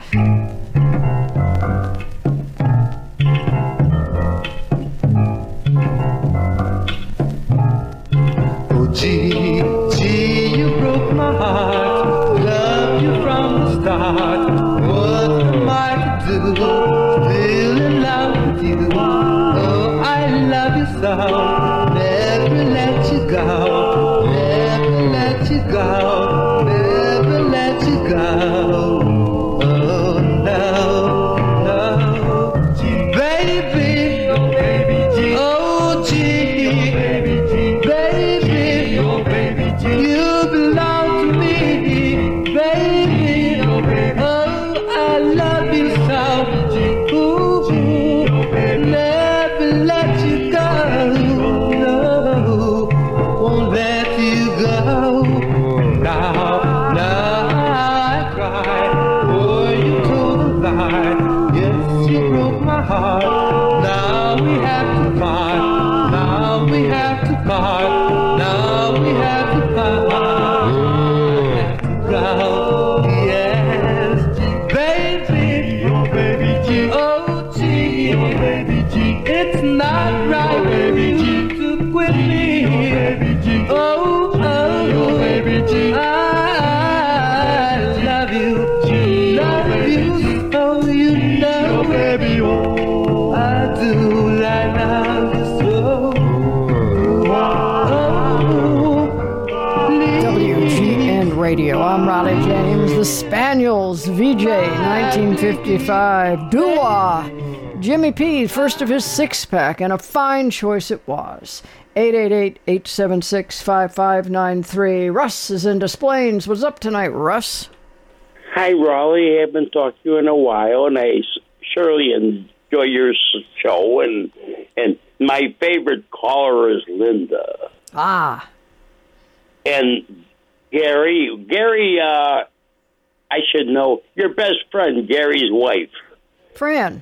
Gee, you broke my heart. Loved you from the start. What am I to do? Still in love with you. Oh, I love you so. Never let you go. Never let you go. Never let you go. Oh, no, no. Baby. Oh, baby G. Oh, gee. Baby G. Baby. You belong to me, baby. Oh, I love you so. Ooh, never let you go. No, won't let you go. Now I cry. Oh, you told a lie. Yes, you broke my heart. Now we have to part. Now we have to part. Now we have to part. Yes, baby. Oh, baby G. Oh, gee. Oh, baby G. It's not right, baby G, to quit me. Oh, baby G. Oh, baby G. I love you. Love you so you know. Oh, baby. Oh, I do. I love you so. WGN Radio. I'm Raleigh James. The Spaniels, VJ, 1955. Dua. Jimmy P, first of his six-pack, and a fine choice it was. 888-876-5593. Russ is in Des Plaines. What's up tonight, Russ? Hi, Raleigh. I haven't talked to you in a while, and I surely enjoy your show. And my favorite caller is Linda. Ah. And Gary, I should know, your best friend, Gary's wife. Fran.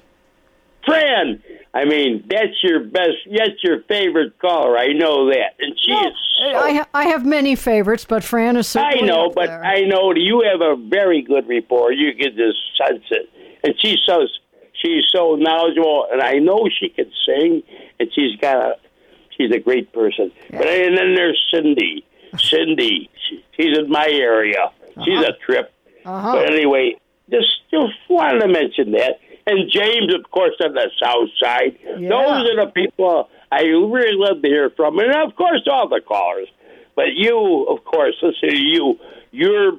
I mean, that's your favorite caller. I know that. And she is so... I have many favorites, but Fran is certainly I know, up but there. I know you have a very good rapport. You can just sense it. And she's so knowledgeable, and I know she can sing, and she's a great person. Yeah. But and then there's Cindy. She's in my area. She's a trip. But anyway, just wanted to mention that. And James, of course, on the south side. Yeah. Those are the people I really love to hear from. And, of course, all the callers. But you, of course, listen to you. You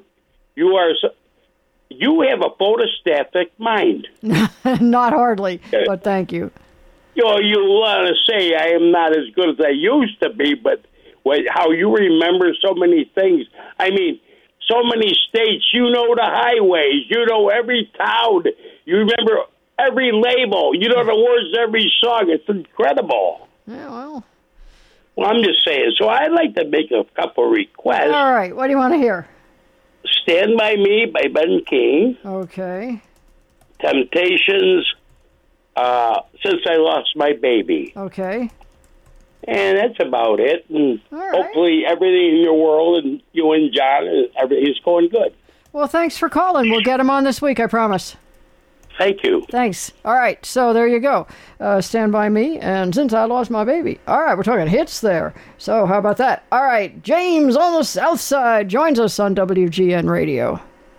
have a photostatic mind. Not hardly, but thank you. You want to say I am not as good as I used to be, but how you remember so many things. I mean, so many states. You know the highways. You know every town. You remember every label. You know the words to every song. It's incredible. Yeah, well, I'm just saying. So I'd like to make a couple requests. All right. What do you want to hear? Stand By Me by Ben King. Okay. Temptations, Since I Lost My Baby. Okay. And that's about it. And right. Hopefully everything in your world and you and John, everything's going good. Well, thanks for calling. We'll get him on this week, I promise. Thank you. Thanks. All right, so there you go. Stand By Me and Since I Lost My Baby. All right, we're talking hits there. So how about that? All right, James on the south side joins us on WGN Radio.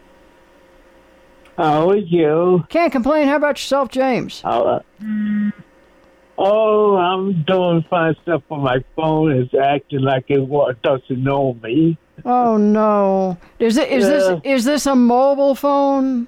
How are you? Can't complain. How about yourself, James? I'm doing fine stuff on my phone. It's acting like it doesn't know me. Oh no! Is this a mobile phone?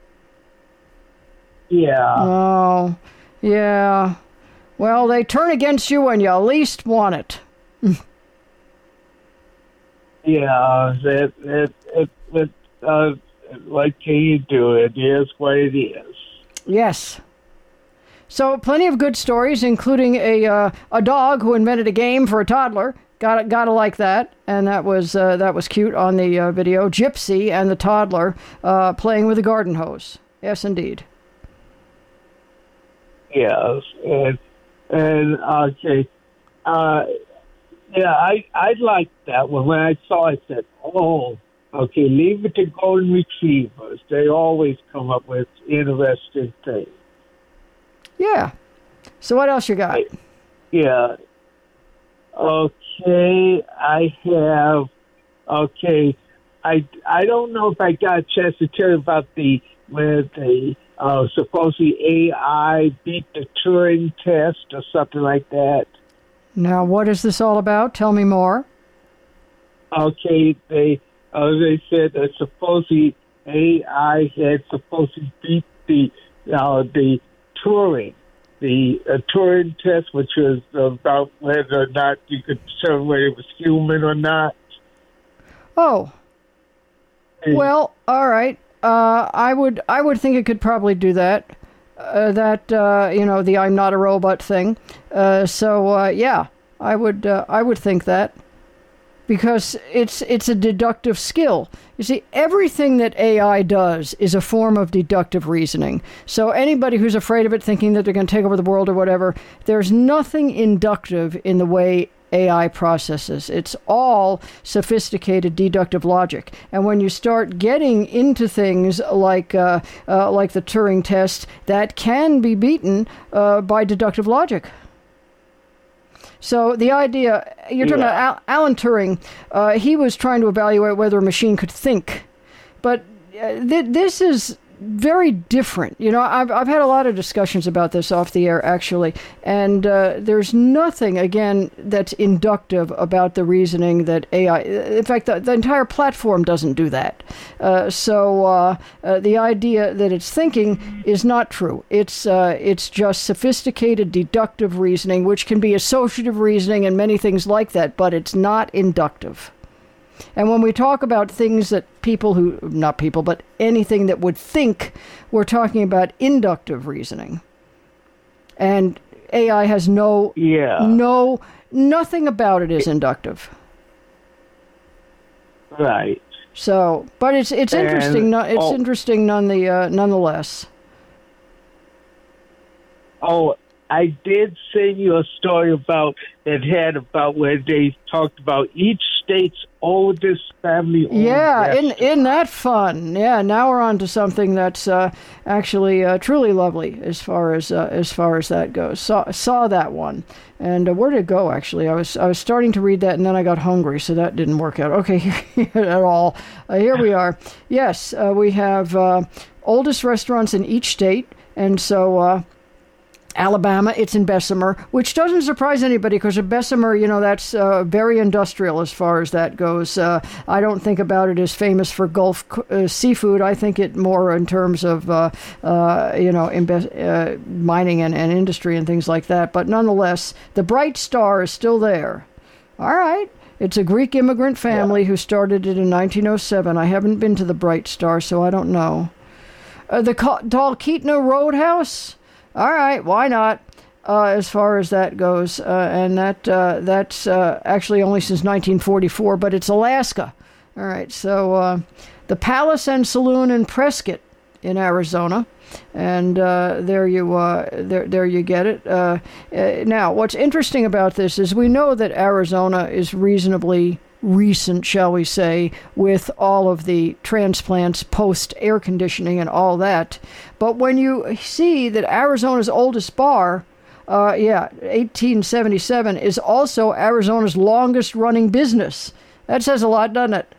Yeah. Oh, yeah. Well, they turn against you when you least want it. Yeah. what can you do? It is what it is. Yes. So plenty of good stories, including a dog who invented a game for a toddler. Gotta like that, and that was cute on the video. Gypsy and the toddler playing with a garden hose. Yes, indeed. Yes, and okay, yeah, I liked that one. When I saw it, I said, "Oh, okay, leave it to golden retrievers. They always come up with interesting things." Yeah. So what else you got? Yeah. Okay, I have. Okay, I don't know if I got a chance to tell you about where the supposedly AI beat the Turing test or something like that. Now, what is this all about? Tell me more. Okay, they said that supposedly AI had supposedly beat the Turing. The Turing test, which was about whether or not you could determine whether it was human or not. Oh. Well, all right. I would think it could probably do that. The I'm not a robot thing. Yeah, I would think that. Because it's a deductive skill. You see, everything that AI does is a form of deductive reasoning. So anybody who's afraid of it, thinking that they're going to take over the world or whatever, there's nothing inductive in the way AI processes. It's all sophisticated deductive logic. And when you start getting into things like the Turing test, that can be beaten by deductive logic. So the idea, you're talking about Alan Turing, he was trying to evaluate whether a machine could think. But this is very different. You know, I've had a lot of discussions about this off the air, actually, and there's nothing, again, that's inductive about the reasoning that AI... In fact, the entire platform doesn't do that. So the idea that it's thinking is not true. It's just sophisticated deductive reasoning, which can be associative reasoning and many things like that, but it's not inductive. And when we talk about things that but anything that would think, we're talking about inductive reasoning. And AI has nothing about it is inductive. Right. So, but it's interesting. It's interesting nonetheless. Oh, I did send you a story about where they talked about each state's oldest family. Yeah, isn't that fun? Yeah, now we're on to something that's actually truly lovely as far as that goes. Saw that one, and where did it go? Actually, I was starting to read that, and then I got hungry, so that didn't work out. Okay, at all. Here we are. Yes, we have oldest restaurants in each state, and so. Alabama, it's in Bessemer, which doesn't surprise anybody because Bessemer, that's very industrial as far as that goes. I don't think about it as famous for Gulf seafood. I think it more in terms of, mining and industry and things like that. But nonetheless, the Bright Star is still there. All right. It's a Greek immigrant family who started it in 1907. I haven't been to the Bright Star, so I don't know. The Talkeetna Roadhouse? All right, why not? As far as that goes, and that's actually only since 1944, but it's Alaska. All right, so the Palace and Saloon in Prescott, in Arizona, and there you get it. Now, what's interesting about this is we know that Arizona is reasonably recent, shall we say, with all of the transplants post-air conditioning and all that. But when you see that Arizona's oldest bar, 1877, is also Arizona's longest-running business. That says a lot, doesn't it?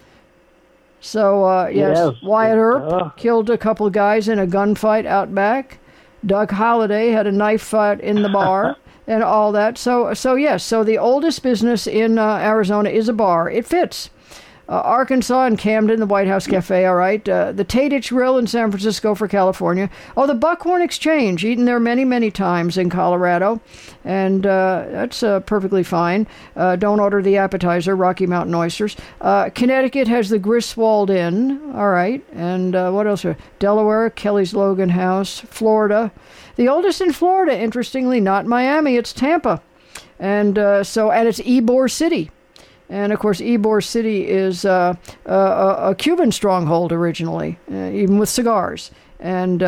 So, yes, Wyatt Earp killed a couple of guys in a gunfight out back. Doug Holliday had a knife fight in the bar. And all that. So yes, so the oldest business in Arizona is a bar. It fits. Arkansas and Camden, the White House Cafe, all right. The Tatich Grill in San Francisco for California. Oh, the Buckhorn Exchange, eaten there many, many times in Colorado. And that's perfectly fine. Don't order the appetizer, Rocky Mountain Oysters. Connecticut has the Griswold Inn, all right. And what else? Delaware, Kelly's Logan House. Florida. The oldest in Florida, interestingly, not Miami, it's Tampa. And it's Ybor City. And, of course, Ybor City is a Cuban stronghold originally, even with cigars. And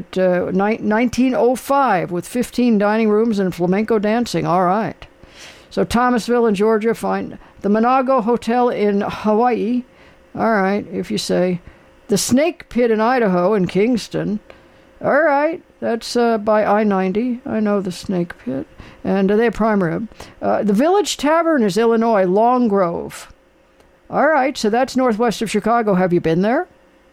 1905 with 15 dining rooms and flamenco dancing. All right. So Thomasville in Georgia, fine. The Monago Hotel in Hawaii. All right, if you say. The Snake Pit in Idaho in Kingston. All right, that's by I-90. I know the Snake Pit. And they have prime rib. The Village Tavern is Illinois, Long Grove. All right, so that's northwest of Chicago. Have you been there?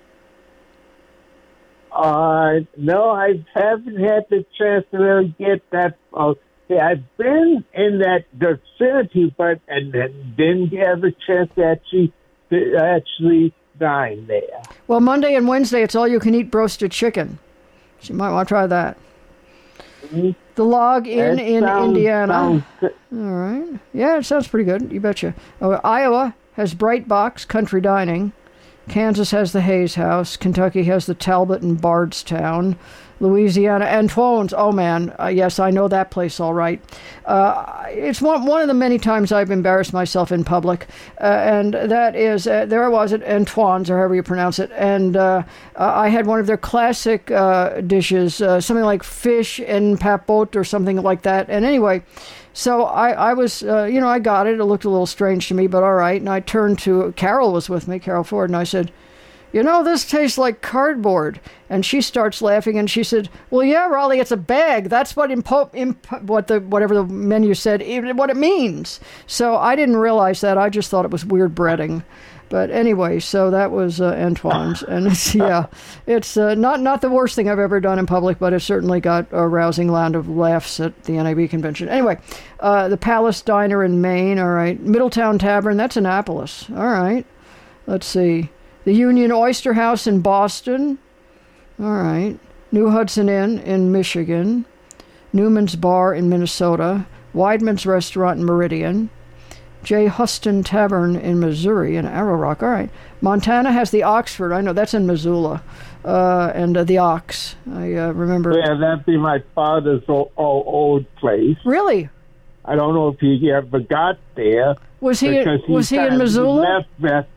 No, I haven't had the chance to really get that. I've been in that vicinity, but and didn't have a chance to actually dine there. Well, Monday and Wednesday, it's all you can eat roasted chicken. So you might want to try that. Mm-hmm. The Log Inn in Indiana. All right. Yeah, it sounds pretty good. You betcha. Iowa has Bright Box Country Dining. Kansas has the Hayes House. Kentucky has the Talbot in Bardstown. Louisiana, Antoine's. Oh, man. Yes, I know that place all right. It's one of the many times I've embarrassed myself in public. And that is, there I was at Antoine's, or however you pronounce it. And I had one of their classic dishes, something like fish and papote or something like that. And anyway, so I was, I got it. It looked a little strange to me, but all right. And I turned to, Carol was with me, Carol Ford, and I said, this tastes like cardboard. And she starts laughing, and she said, well, yeah, Raleigh, it's a bag. That's what whatever the menu said, what it means. So I didn't realize that. I just thought it was weird breading. But anyway, so that was Antoine's. And it's not the worst thing I've ever done in public, but it certainly got a rousing round of laughs at the NAB convention. Anyway, the Palace Diner in Maine, all right. Middletown Tavern, that's Annapolis. All right. Let's see. The Union Oyster House in Boston. All right. New Hudson Inn in Michigan. Newman's Bar in Minnesota. Weidman's Restaurant in Meridian. J. Huston Tavern in Missouri in Arrow Rock. All right. Montana has the Oxford. I know, that's in Missoula. And the Ox. I remember. Yeah, that'd be my father's old place. Really? I don't know if he ever got there. Was he in Missoula?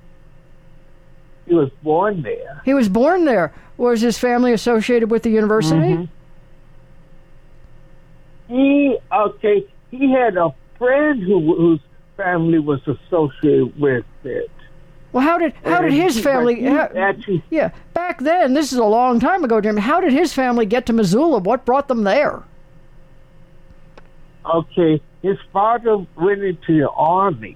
He was born there. He was born there. Was his family associated with the university? Mm-hmm. He had a friend whose family was associated with it. Well, how did his family? Yeah, back then, this is a long time ago, Jim. How did his family get to Missoula? What brought them there? Okay, his father went into the army.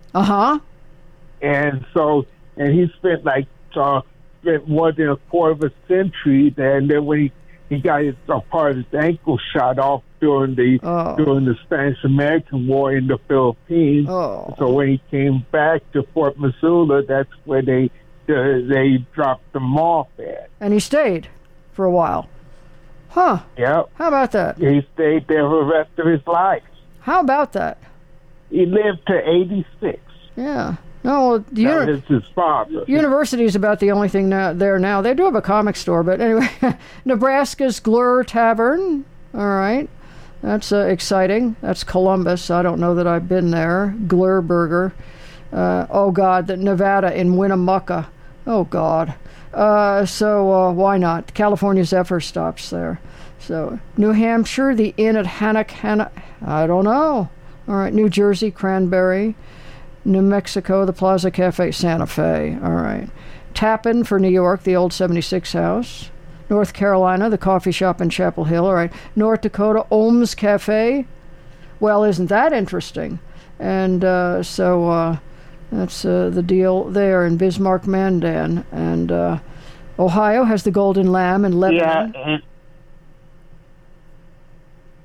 And he spent more than a quarter of a century there, and then when he got a part of his ankle shot off during the Spanish-American War in the Philippines. So when he came back to Fort Missoula, that's where they dropped him off at. And he stayed for a while. Huh. Yep. How about that? He stayed there for the rest of his life. How about that? He lived to 86. Yeah. No, that is his father. University is about the only thing there now. They do have a comic store, but anyway. Nebraska's Glur Tavern. All right. That's exciting. That's Columbus. I don't know that I've been there. Glur Burger. The Nevada in Winnemucca. Oh, God. So why not? California Zephyr stops there. So New Hampshire, the Inn at Hannock. I don't know. All right. New Jersey, Cranberry. New Mexico, the Plaza Cafe, Santa Fe. All right. Tappan for New York, the old 76 House. North Carolina, the coffee shop in Chapel Hill. All right. North Dakota, Ohm's Cafe. Well, isn't that interesting? And that's the deal there in Bismarck, Mandan. And Ohio has the Golden Lamb in Lebanon.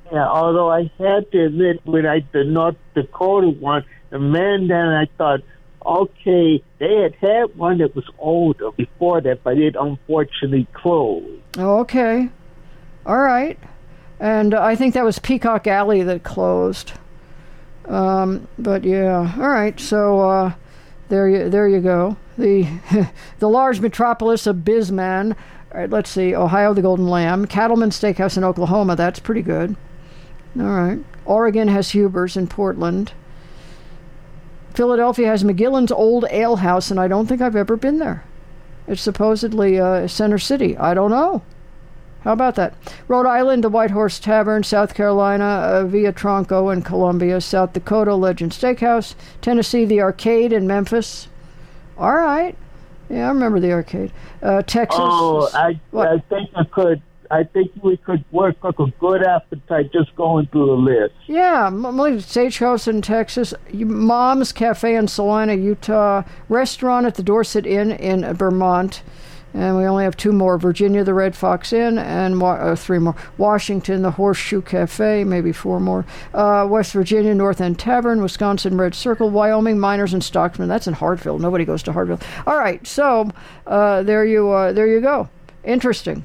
Although I had to admit, when the North Dakota one, the Mandan, I thought Okay, they had one that was older before that, but it unfortunately closed. Oh, okay. All right. And I think that was Peacock Alley that closed. But yeah, all right. So there you go. The large metropolis of Bisman. All right, let's see. Ohio, the Golden Lamb. Cattleman Steakhouse in Oklahoma. That's pretty good. All right. Oregon has Huber's in Portland. Philadelphia has McGillen's Old Ale House, and I don't think I've ever been there. It's supposedly Center City. I don't know. How about that? Rhode Island, the White Horse Tavern. South Carolina, Via Tronco in Columbia. South Dakota, Legend Steakhouse. Tennessee, the Arcade in Memphis. All right. Yeah, I remember the Arcade. Texas. Oh, I think I think we could work up a good appetite just going through the list. Yeah, Stagehouse in Texas, Mom's Cafe in Salina, Utah, restaurant at the Dorset Inn in Vermont, and we only have 2 more: Virginia, the Red Fox Inn, and 3 more: Washington, the Horseshoe Cafe, maybe 4 more. West Virginia, North End Tavern, Wisconsin, Red Circle, Wyoming, Miners and Stockmen. That's in Hartville. Nobody goes to Hartville. All right, so there you go. Interesting.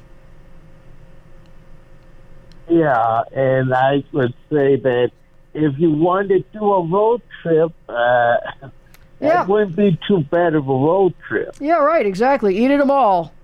Yeah, and I would say that if you wanted to do a road trip, that wouldn't be too bad of a road trip. Yeah, right, exactly. Eat them all.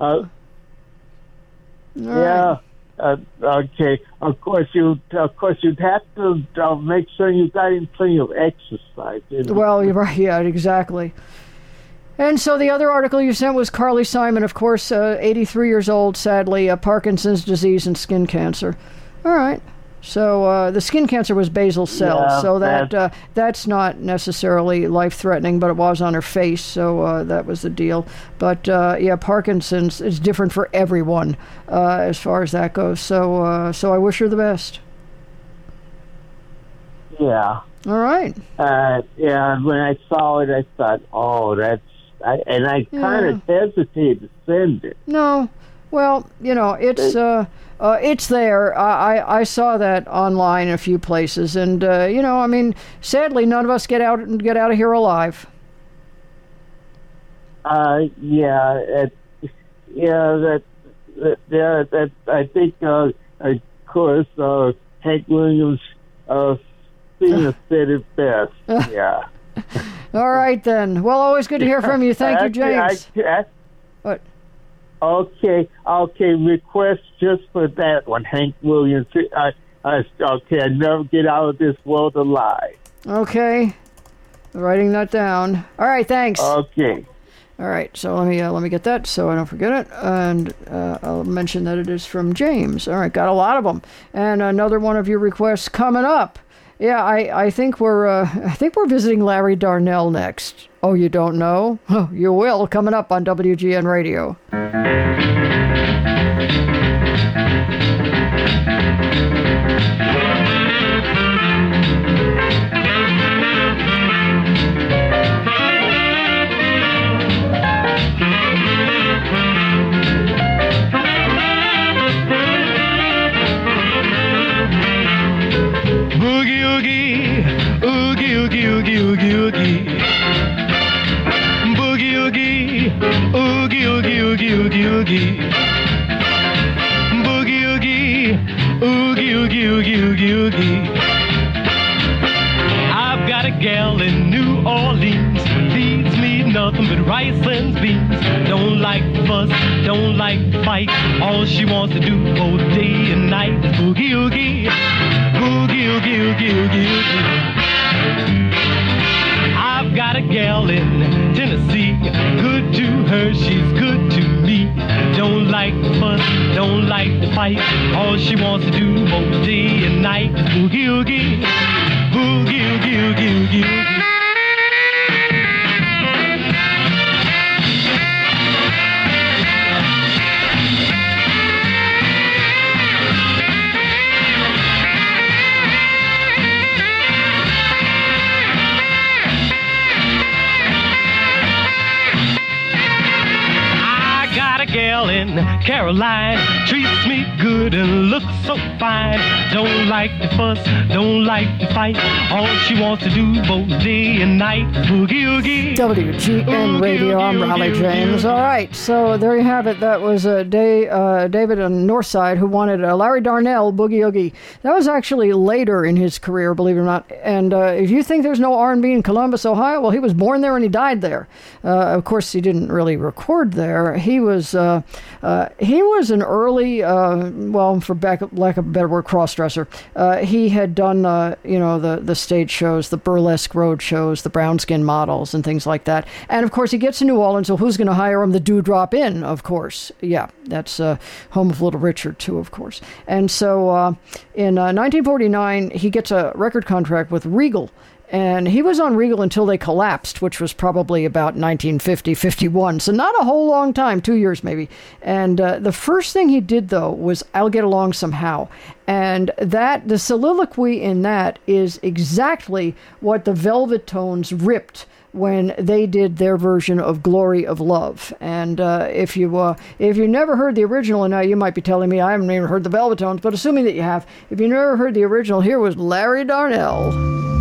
Yeah. Okay. Of course, you'd have to make sure you got in plenty of exercise. Well, you're right. Yeah, exactly. And so the other article you sent was Carly Simon, of course, 83 years old, sadly, Parkinson's disease and skin cancer. All right. So the skin cancer was basal cell, so that's not necessarily life-threatening, but it was on her face, so that was the deal. But yeah, Parkinson's is different for everyone as far as that goes. So I wish her the best. Yeah. All right. Yeah. When I saw it, I thought, oh, that's. I kind of hesitated to send it. No. Well, it's there. I saw that online in a few places, and I mean, sadly, none of us get out of here alive. That I think, of course, Hank Williams Sr. said it best. Yeah. All right then. Well, always good to hear from you. Thank you, James. What? Okay. Request just for that one, Hank Williams. I never get out of this world alive. Okay, writing that down. All right, thanks. Okay. All right, so let me get that so I don't forget it, and I'll mention that it is from James. All right, got a lot of them, and another one of your requests coming up. Yeah, I think we're visiting Larry Darnell next. Oh, you don't know? Oh, you will, coming up on WGN Radio. Boogie, oogie, oogie, oogie, oogie, oogie, oogie. Boogie, oogie, oogie, oogie, oogie, oogie, oogie. Boogie, oogie, oogie, oogie, oogie, oogie, oogie. I've got a gal in New Orleans, feeds me nothing but rice and beans. Don't like fuss, don't like fight. All she wants to do all day and night is boogie, oogie. Boogie, oogie, oogie, oogie, oogie. I've got a gal in Tennessee, good to her, she's good to me. Don't like fuss, don't like fight. All she wants to do both day and night is boogie, oogie. Boogie, oogie, oogie, oogie, oogie. Caroline treats me good and looks so fine. Don't like to fuss, don't like to fight. All she wants to do both day and night. Boogie oogie. WGN Radio, I'm Raleigh James. All right, so there you have it. That was David on Northside who wanted Larry Darnell, Boogie Oogie. That was actually later in his career, believe it or not. And if you think there's no R&B in Columbus, Ohio, well, he was born there and he died there. Of course, he didn't really record there. He was an early, for lack of a better word, cross-dresser. He had done, the stage shows, the burlesque road shows, the brown skin models and things like that. And of course, he gets to New Orleans, so who's going to hire him? The Dewdrop Inn, of course. Yeah, that's home of Little Richard, too, of course. And so in 1949, he gets a record contract with Regal. And he was on Regal until they collapsed, which was probably about 1950, 51. So not a whole long time, 2 years maybe. And the first thing he did, though, was I'll Get Along Somehow. And the soliloquy in that is exactly what the Velvet Tones ripped when they did their version of Glory of Love. And if you never heard the original, and now you might be telling me I haven't even heard the Velvet Tones, but assuming that you have, if you never heard the original, here was Larry Darnell.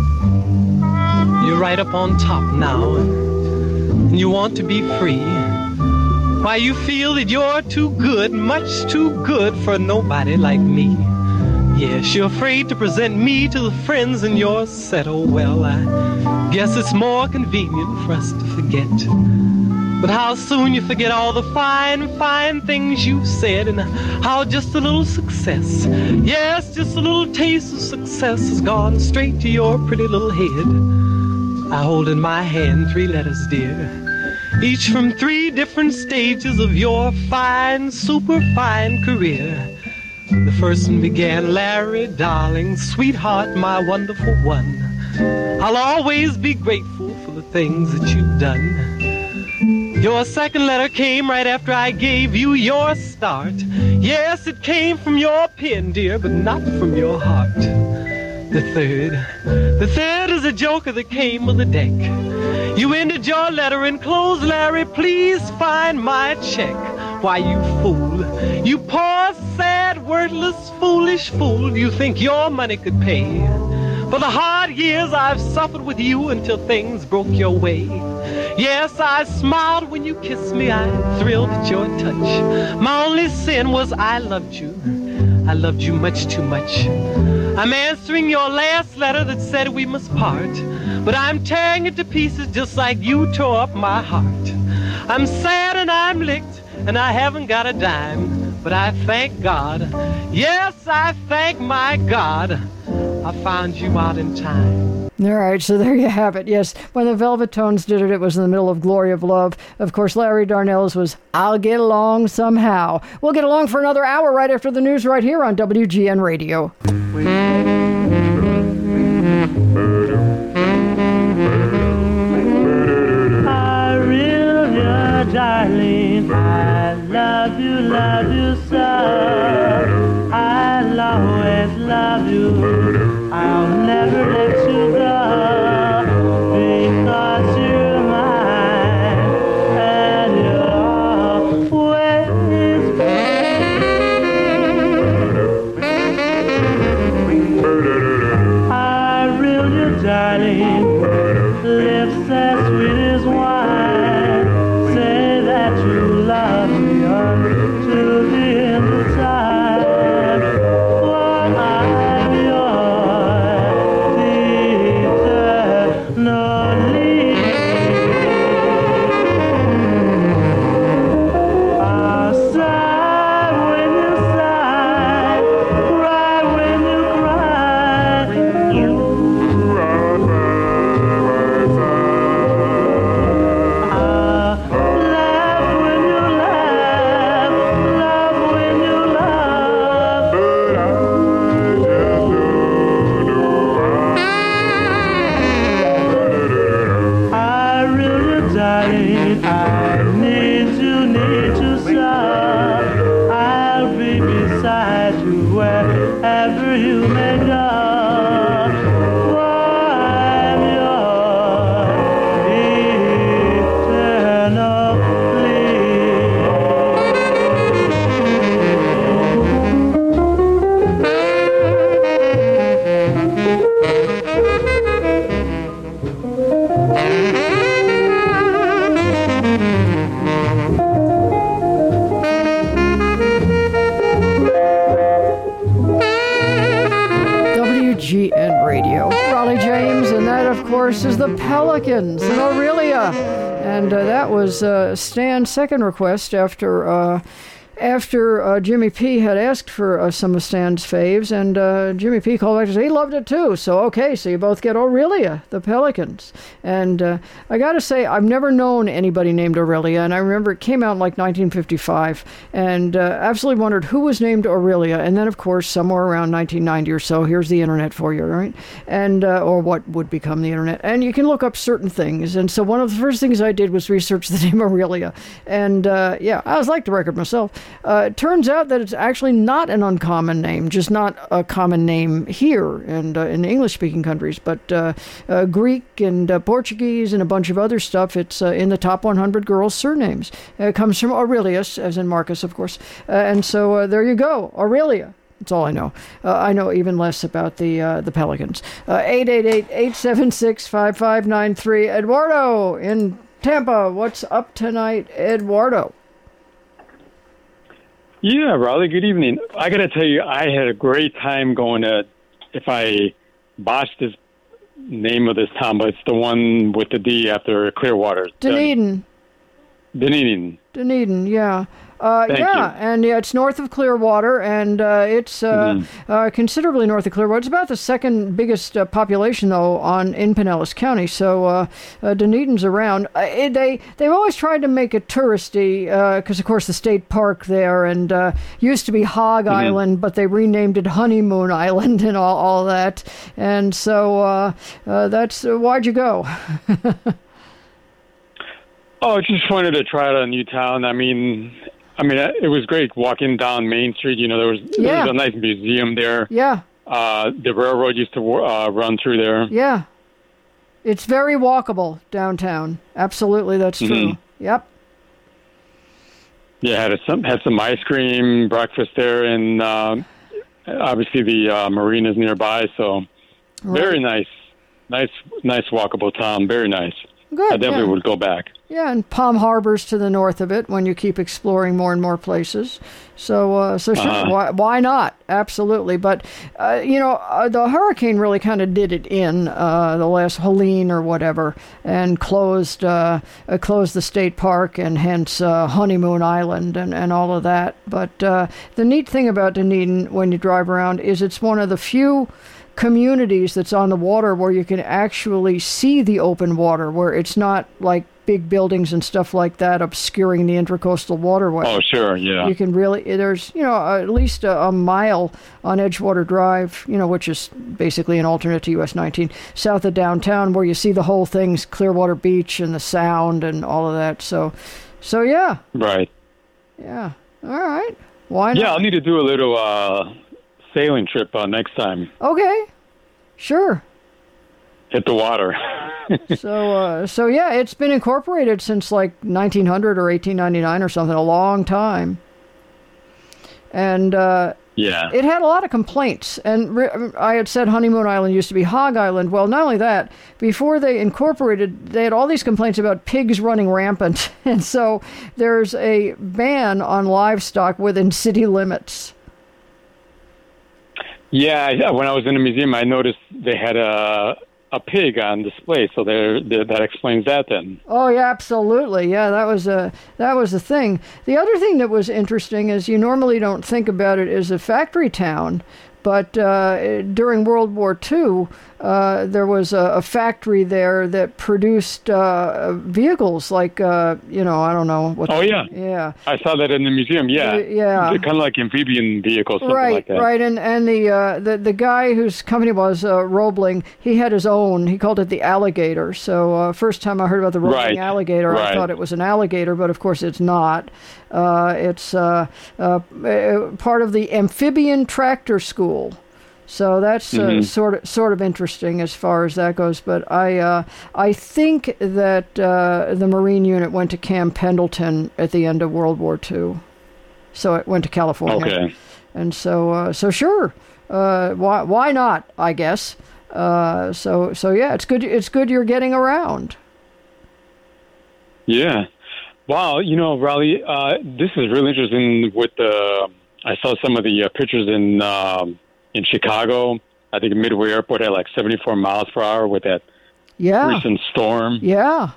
You're right up on top now, and you want to be free. Why, you feel that you're too good, much too good for nobody like me. Yes, you're afraid to present me to the friends in your set. Oh, well, I guess it's more convenient for us to forget. But how soon you forget all the fine, fine things you said, and how just a little success, yes, just a little taste of success has gone straight to your pretty little head. I hold in my hand 3 letters, dear, each from 3 different stages of your fine, super fine career. The first one began, Larry, darling, sweetheart, my wonderful one. I'll always be grateful for the things that you've done. Your second letter came right after I gave you your start. Yes, it came from your pen, dear, but not from your heart. The third is a joker that came with a deck. You ended your letter in close, Larry, please find my check. Why, you fool, you poor, sad, wordless, foolish fool, you think your money could pay for the hard years I've suffered with you until things broke your way. Yes, I smiled when you kissed me, I thrilled at your touch. My only sin was I loved you much too much. I'm answering your last letter that said we must part, but I'm tearing it to pieces just like you tore up my heart. I'm sad and I'm licked, and I haven't got a dime, but I thank God, yes, I thank my God, I found you out in time. All right, so there you have it. Yes, when the Velvet Tones did it, it was in the middle of Glory of Love. Of course, Larry Darnell's was I'll Get Along Somehow. We'll get along for another hour right after the news right here on WGN Radio. I really, darling, I love you so. I'll always love you. I'll never let you go, because you're mine, and you're always mine. I really, darling, lips as sweet as wine, say that you love me until the end of time. For I'm yours. course, is the Pelicans and Aurelia. And that was Stan's second request after Jimmy P had asked for some of Stan's faves, and Jimmy P called back and said he loved it too. So okay, so you both get Aurelia, the Pelicans. And I gotta say, I've never known anybody named Aurelia, and I remember it came out in like 1955, and absolutely wondered who was named Aurelia. And then, of course, somewhere around 1990 or so, here's the internet for you, right? And or what would become the internet, and you can look up certain things. And so one of the first things I did was research the name Aurelia, and yeah, I was like the record myself. It turns out that it's actually not an uncommon name, just not a common name here and in English-speaking countries, but Greek and Portuguese and a bunch of other stuff. It's in the top 100 girls' surnames. It comes from Aurelius, as in Marcus, of course. And so there you go, Aurelia. That's all I know. I know even less about the Pelicans. 888-876-5593. Eduardo in Tampa, what's up tonight, Eduardo? Yeah, Raleigh, good evening. I got to tell you, I had a great time going to, if I botched this name of this town, but it's the one with the D after Clearwater. Dunedin. Dunedin, yeah. Thank you. And it's north of Clearwater, and it's considerably north of Clearwater. It's about the second biggest population, though, in Pinellas County. So Dunedin's around. They've always tried to make it touristy because, of course, the state park there and used to be Hog Island, but they renamed it Honeymoon Island and all that. And so that's why'd you go? Oh, I just wanted to try out a new town. I mean, it was great walking down Main Street. You know, there was a nice museum there. Yeah. The railroad used to run through there. Yeah. It's very walkable downtown. Absolutely, that's true. Yep. Yeah, had some ice cream, breakfast there, and obviously the marina's nearby. So very nice walkable town. Very nice. Good. I definitely would go back. Yeah, and Palm Harbor's to the north of it when you keep exploring more and more places. So sure, why not? Absolutely. But, the hurricane really kind of did it in the last Helene or whatever and closed the state park and hence Honeymoon Island and all of that. But the neat thing about Dunedin when you drive around is it's one of the few communities that's on the water where you can actually see the open water, where it's not like big buildings and stuff like that obscuring the intracoastal waterway. Oh, sure, yeah. You can really, there's, at least a mile on Edgewater Drive, which is basically an alternate to US 19, south of downtown, where you see the whole thing's Clearwater Beach and the Sound and all of that. So yeah. Right. Yeah. All right. Why not? Yeah, I'll need to do a little sailing trip next time. Okay, sure. Hit the water. So yeah, it's been incorporated since like 1900 or 1899 or something, a long time. And yeah, it had a lot of complaints. And I had said Honeymoon Island used to be Hog Island. Well, not only that, before they incorporated, they had all these complaints about pigs running rampant. And so there's a ban on livestock within city limits. Yeah, when I was in the museum, I noticed they had a pig on display, so that explains that then. Oh yeah, absolutely. Yeah, that was a thing. The other thing that was interesting is you normally don't think about it as a factory town, but during World War II, there was a factory there that produced vehicles like, I don't know. Oh, yeah. Yeah. I saw that in the museum, yeah. Yeah. Kind of like amphibian vehicles, something like that. Right, and the guy whose company was Roebling, he had his own. He called it the Alligator. So first time I heard about the Roebling Alligator, I thought it was an alligator, but of course it's not. It's part of the Amphibian Tractor School. So that's sort of interesting as far as that goes. But I think that the Marine unit went to Camp Pendleton at the end of World War II. So it went to California. Okay. And so sure, why not? I guess. So yeah, it's good. It's good you're getting around. Yeah. Wow. Raleigh, this is really interesting. I saw some of the pictures in Chicago. I think Midway Airport had like 74 miles per hour with that recent storm. Yeah.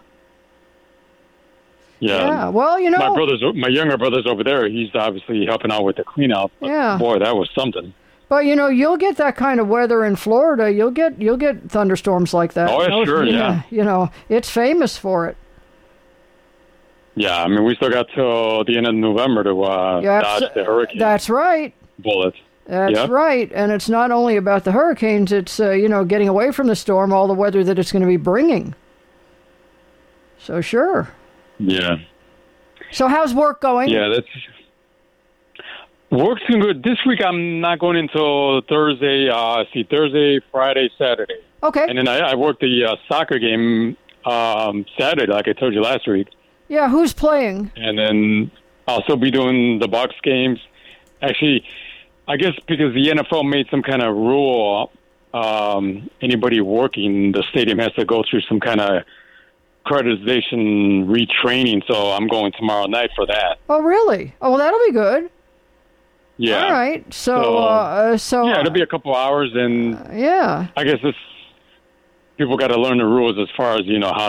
Yeah. Well, you know, my younger brother's over there. He's obviously helping out with the cleanup. But Yeah. Boy, that was something. But you know, you'll get that kind of weather in Florida. You'll get thunderstorms like that. Oh, You know, sure, yeah. You know, it's famous for it. Yeah, I mean, we still got till the end of November to dodge the hurricane That's right. bullets. That's Yep. right. And it's not only about the hurricanes. It's you know, getting away from the storm, all the weather that it's going to be bringing. So sure. Yeah. So how's work going? Yeah, that's work's been good. This week I'm not going until Thursday. Thursday, Friday, Saturday. Okay. And then I worked the soccer game Saturday, like I told you last week. Yeah, who's playing? And then I'll still be doing the Bucks games. Actually, I guess because the NFL made some kind of rule, anybody working the stadium has to go through some kind of accreditation retraining. So I'm going tomorrow night for that. Oh, really? Oh, well, that'll be good. Yeah. All right. So yeah, it'll be a couple hours, and yeah. I guess people got to learn the rules as far as how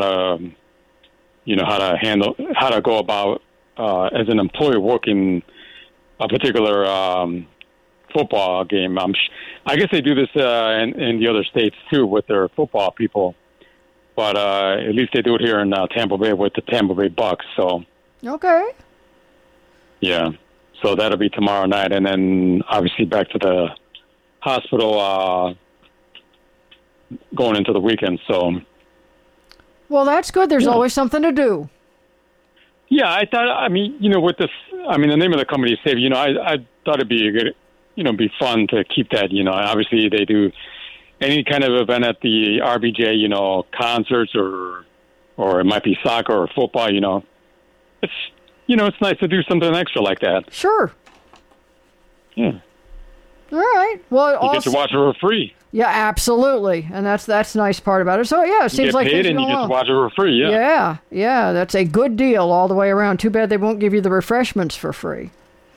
to go about as an employee working a particular football game. I guess they do this in the other states too with their football people, but at least they do it here in Tampa Bay with the Tampa Bay Bucks. So okay. Yeah. So that'll be tomorrow night, and then obviously back to the hospital going into the weekend. So, well, that's good. There's always something to do. Yeah, I thought. I mean, with this, the name of the company is Save. I thought it'd be a good, be fun to keep that. Obviously they do any kind of event at the RBJ. Concerts or it might be soccer or football. It's. It's nice to do something extra like that. Sure. Yeah. All right. Well, you get to watch it for free. Yeah, absolutely, and that's the nice part about it. So yeah, it seems you get like paid and you get to watch it for free. Yeah. Yeah, that's a good deal all the way around. Too bad they won't give you the refreshments for free.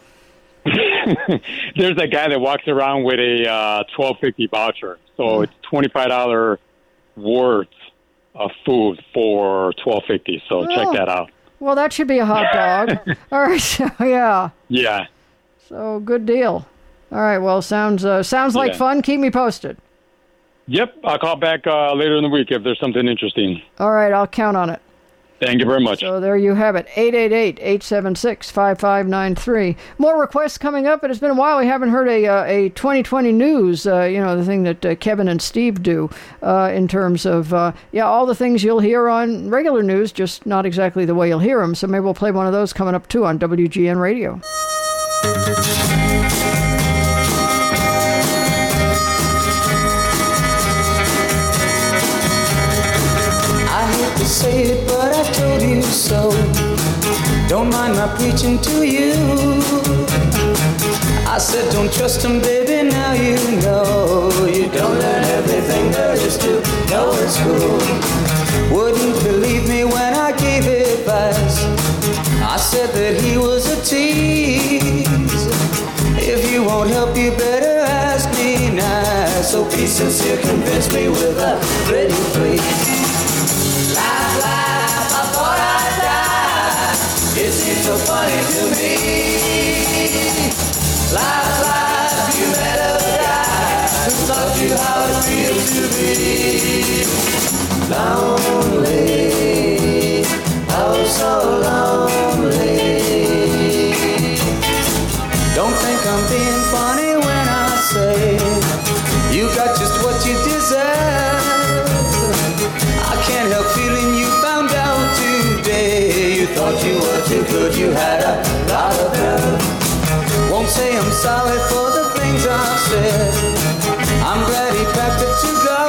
There's that guy that walks around with a $12.50 voucher, so it's $25 worth of food for $12.50. So check that out. Well, that should be a hot dog. All right, so yeah. Yeah. So good deal. All right, well, sounds like fun. Keep me posted. Yep, I'll call back later in the week if there's something interesting. All right, I'll count on it. Thank you very much. So there you have it, 888-876-5593. More requests coming up. It has been a while. We haven't heard a 2020 news, the thing that Kevin and Steve do in terms of, all the things you'll hear on regular news, just not exactly the way you'll hear them. So maybe we'll play one of those coming up, too, on WGN Radio. Say it, but I told you so. Don't mind my preaching to you. I said don't trust him, baby, now you know. You don't learn everything there is to know at school. Wouldn't believe me when I gave advice. I said that he was a tease. If you won't help, you better ask me nice. So be sincere, convince me with a pretty please. Laugh, laugh, I thought I'd die. It seems so funny to me. Laugh, laugh, you met a guy who taught you how it feels to be lonely. Oh, so lonely. Don't think I'm being funny when I say you got just what you deserve. I can't help feeling you found out today. You thought you were too good, you had a lot of nerve. Won't say I'm sorry for the things I've said. I'm glad he packed up to go.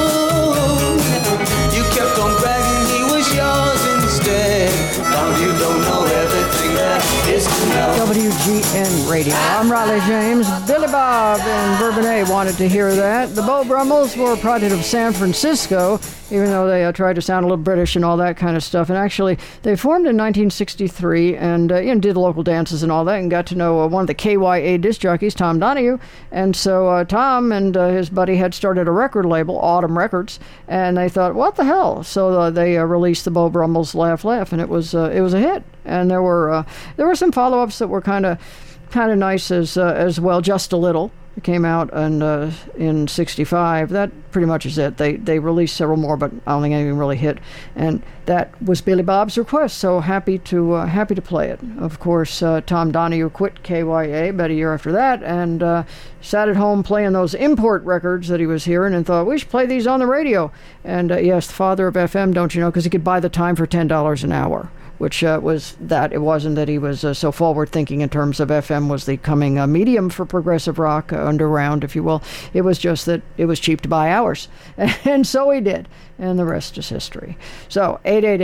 You kept on bragging he was yours instead. Now you don't know everything there is to know. WGN Radio. I'm Riley James. Billy Bob in Bourbonnais wanted to hear that. The Beau Brummels were a product of San Francisco, even though they tried to sound a little British and all that kind of stuff. And actually, they formed in 1963 and did local dances and all that, and got to know one of the KYA disc jockeys, Tom Donahue. And so Tom and his buddy had started a record label, Autumn Records, and they thought, what the hell? So they released the Beau Brummels' Laugh Laugh, and it was a hit. And there were some follow-ups that were kind of nice as well. Just a Little. It came out in '65. That pretty much is it. They released several more, but I don't think any of them really hit. And that was Billy Bob's request. So happy to play it. Of course, Tom Donahue quit KYA about a year after that, and sat at home playing those import records that he was hearing, and thought we should play these on the radio. And yes, the father of FM, don't you know? Because he could buy the time for $10 an hour. Which was that. It wasn't that he was so forward-thinking in terms of FM was the coming medium for progressive rock, underground, if you will. It was just that it was cheap to buy hours. And so he did. And the rest is history. So,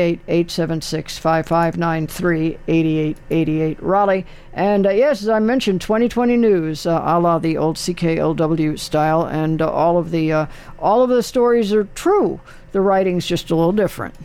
888-876-5593, 8888 Raleigh. And yes, as I mentioned, 2020 news, a la the old CKLW style. And all of the stories are true. The writing's just a little different.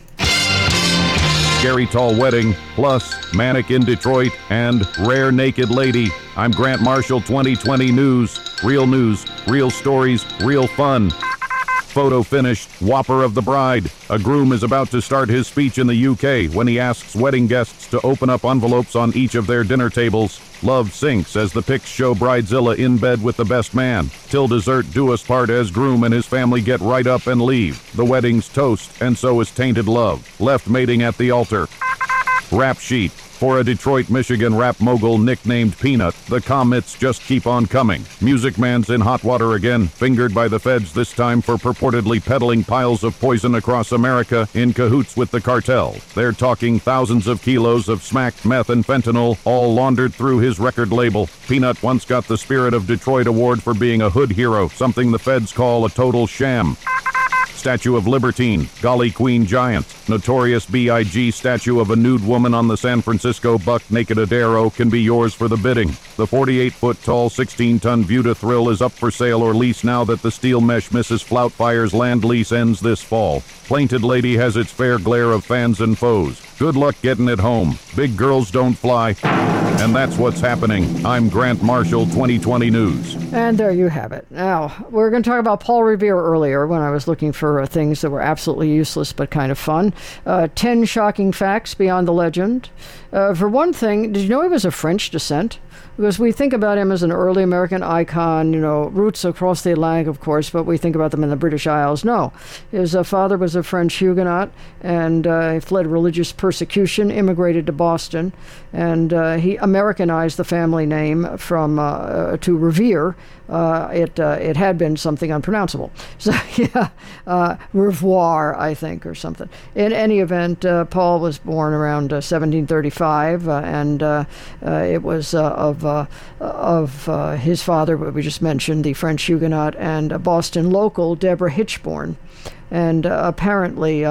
Scary Tall Wedding, plus Manic in Detroit, and Rare Naked Lady. I'm Grant Marshall, 2020 News. Real stories, real fun. Photo finished, Whopper of the Bride. A groom is about to start his speech in the UK when he asks wedding guests to open up envelopes on each of their dinner tables. Love sinks as the pics show Bridezilla in bed with the best man. Till dessert do us part as groom and his family get right up and leave. The wedding's toast, and so is tainted love. Left mating at the altar. Rap sheet. For a Detroit, Michigan rap mogul nicknamed Peanut, the comments just keep on coming. Music Man's in hot water again, fingered by the feds this time for purportedly peddling piles of poison across America in cahoots with the cartel. They're talking thousands of kilos of smacked meth and fentanyl, all laundered through his record label. Peanut once got the Spirit of Detroit award for being a hood hero, something the feds call a total sham. Statue of Libertine, Golly Queen Giant. Notorious B.I.G. statue of a nude woman on the San Francisco Buck Naked-Adero can be yours for the bidding. The 48-foot-tall, 16-ton View to Thrill is up for sale or lease now that the steel mesh Mrs. Floutfire's land lease ends this fall. Plainted Lady has its fair glare of fans and foes. Good luck getting it home. Big girls don't fly. And that's what's happening. I'm Grant Marshall, 2020 News. And there you have it. Now, we were going to talk about Paul Revere earlier when I was looking for things that were absolutely useless but kind of fun. 10 shocking facts beyond the legend. For one thing, did you know he was of French descent? Because we think about him as an early American icon, roots across the Atlantic, of course, but we think about them in the British Isles. No. His father was a French Huguenot, and he fled religious persecution, immigrated to Boston, and he Americanized the family name from to Revere. It had been something unpronounceable. So, Revoir, I think, or something. In any event, Paul was born around 1735, and it was of his father, what we just mentioned, the French Huguenot, and a Boston local, Deborah Hitchborn. And apparently,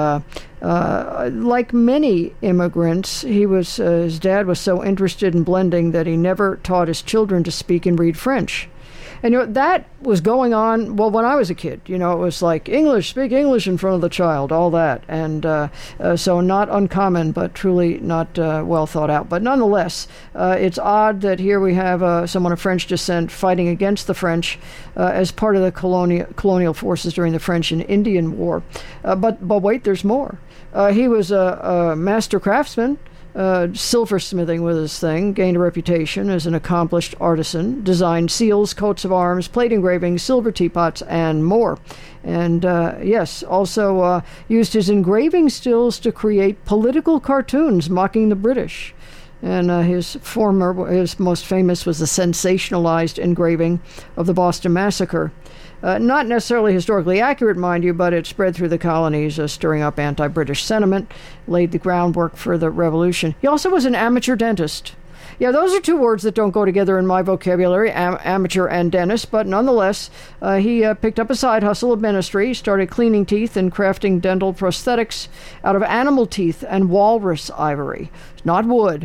like many immigrants, his dad was so interested in blending that he never taught his children to speak and read French. And that was going on, when I was a kid. It was like speak English in front of the child, all that. And so not uncommon, but truly not well thought out. But nonetheless, it's odd that here we have someone of French descent fighting against the French as part of the colonial forces during the French and Indian War. But wait, there's more. He was a master craftsman. Silversmithing was his thing, gained a reputation as an accomplished artisan, designed seals, coats of arms, plate engravings, silver teapots, and more. And also used his engraving skills to create political cartoons mocking the British. And his most famous was the sensationalized engraving of the Boston Massacre. Not necessarily historically accurate, mind you, but it spread through the colonies, stirring up anti-British sentiment, laid the groundwork for the revolution. He also was an amateur dentist. Yeah, those are two words that don't go together in my vocabulary, amateur and dentist, but nonetheless, he picked up a side hustle of ministry, started cleaning teeth and crafting dental prosthetics out of animal teeth and walrus ivory, not wood.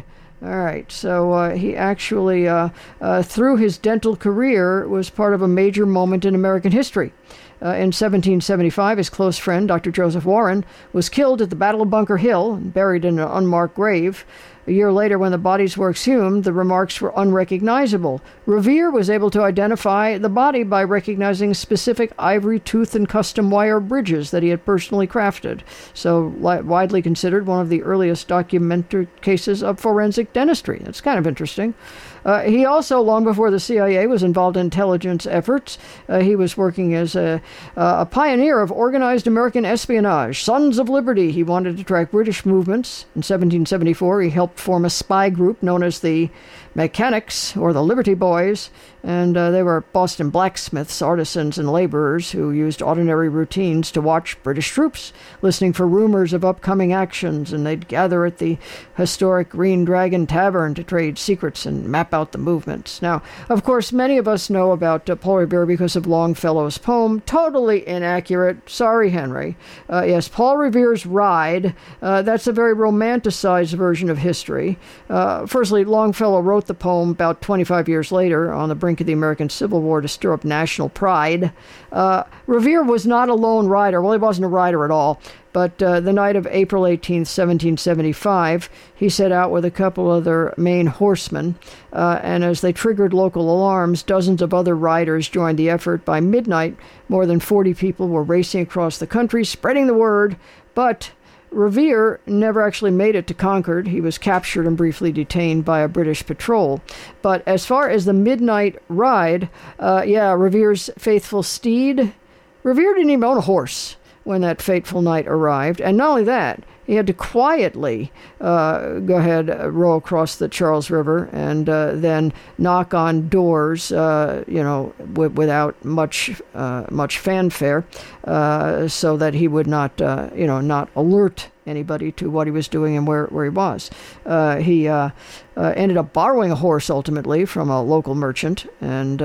All right, so he actually, through his dental career, was part of a major moment in American history. In 1775, his close friend, Dr. Joseph Warren, was killed at the Battle of Bunker Hill and buried in an unmarked grave. A year later, when the bodies were exhumed, the remarks were unrecognizable. Revere was able to identify the body by recognizing specific ivory tooth and custom wire bridges that he had personally crafted. So, widely considered one of the earliest documented cases of forensic dentistry. That's kind of interesting. He also, long before the CIA, was involved in intelligence efforts. He was working as a pioneer of organized American espionage. Sons of Liberty, he wanted to track British movements. In 1774, he helped form a spy group known as the Mechanics, or the Liberty Boys, and they were Boston blacksmiths, artisans, and laborers who used ordinary routines to watch British troops, listening for rumors of upcoming actions, and they'd gather at the historic Green Dragon Tavern to trade secrets and map out the movements. Now, of course, many of us know about Paul Revere because of Longfellow's poem. Totally inaccurate. Sorry, Henry. Yes, Paul Revere's Ride, that's a very romanticized version of history. Firstly, Longfellow wrote the poem about 25 years later on the brink of the American Civil War to stir up national pride. Revere was not a lone rider. Well, he wasn't a rider at all. But the night of April 18th, 1775, he set out with a couple other Maine horsemen. And as they triggered local alarms, dozens of other riders joined the effort. By midnight, more than 40 people were racing across the country, spreading the word. But Revere never actually made it to Concord. He was captured and briefly detained by a British patrol. But as far as the midnight ride, Revere's faithful steed, Revere didn't even own a horse when that fateful night arrived. And not only that, he had to quietly row across the Charles River and then knock on doors, without much fanfare, so that he would not alert anybody to what he was doing and where he was. He ended up borrowing a horse ultimately from a local merchant, and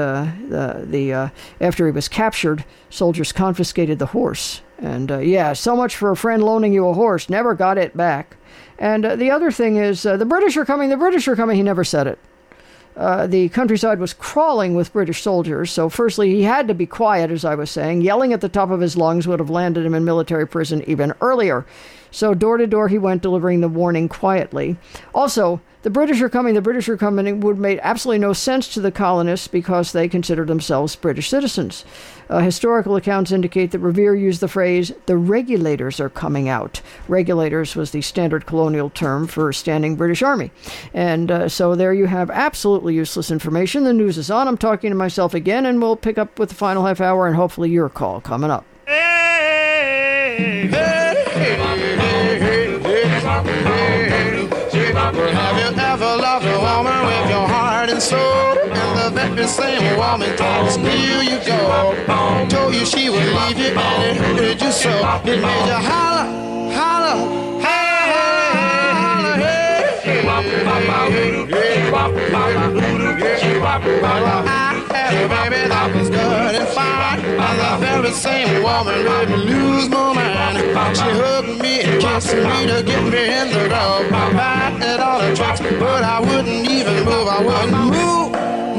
after he was captured, soldiers confiscated the horse. And so much for a friend loaning you a horse. Never got it back. And the other thing is, the British are coming, he never said it. The countryside was crawling with British soldiers, so firstly, he had to be quiet, as I was saying. Yelling at the top of his lungs would have landed him in military prison even earlier. So door to door he went, delivering the warning quietly. Also, the British are coming would make absolutely no sense to the colonists because they considered themselves British citizens. Historical accounts indicate that Revere used the phrase, "the regulators are coming out." Regulators was the standard colonial term for standing British Army. And so there you have absolutely useless information. The news is on. I'm talking to myself again, and we'll pick up with the final half hour and hopefully your call coming up. Have you ever loved a woman with your heart and soul? And the very same woman tried to steal you go. Told you she would leave you and it hurted you so. It made you holler, holler, holler, hey. I had a baby that was good and fine, and the very same woman made me lose my mind. She hugged me and kissed me to get me in the door. I had all the tricks, but I wouldn't even move. I wouldn't move.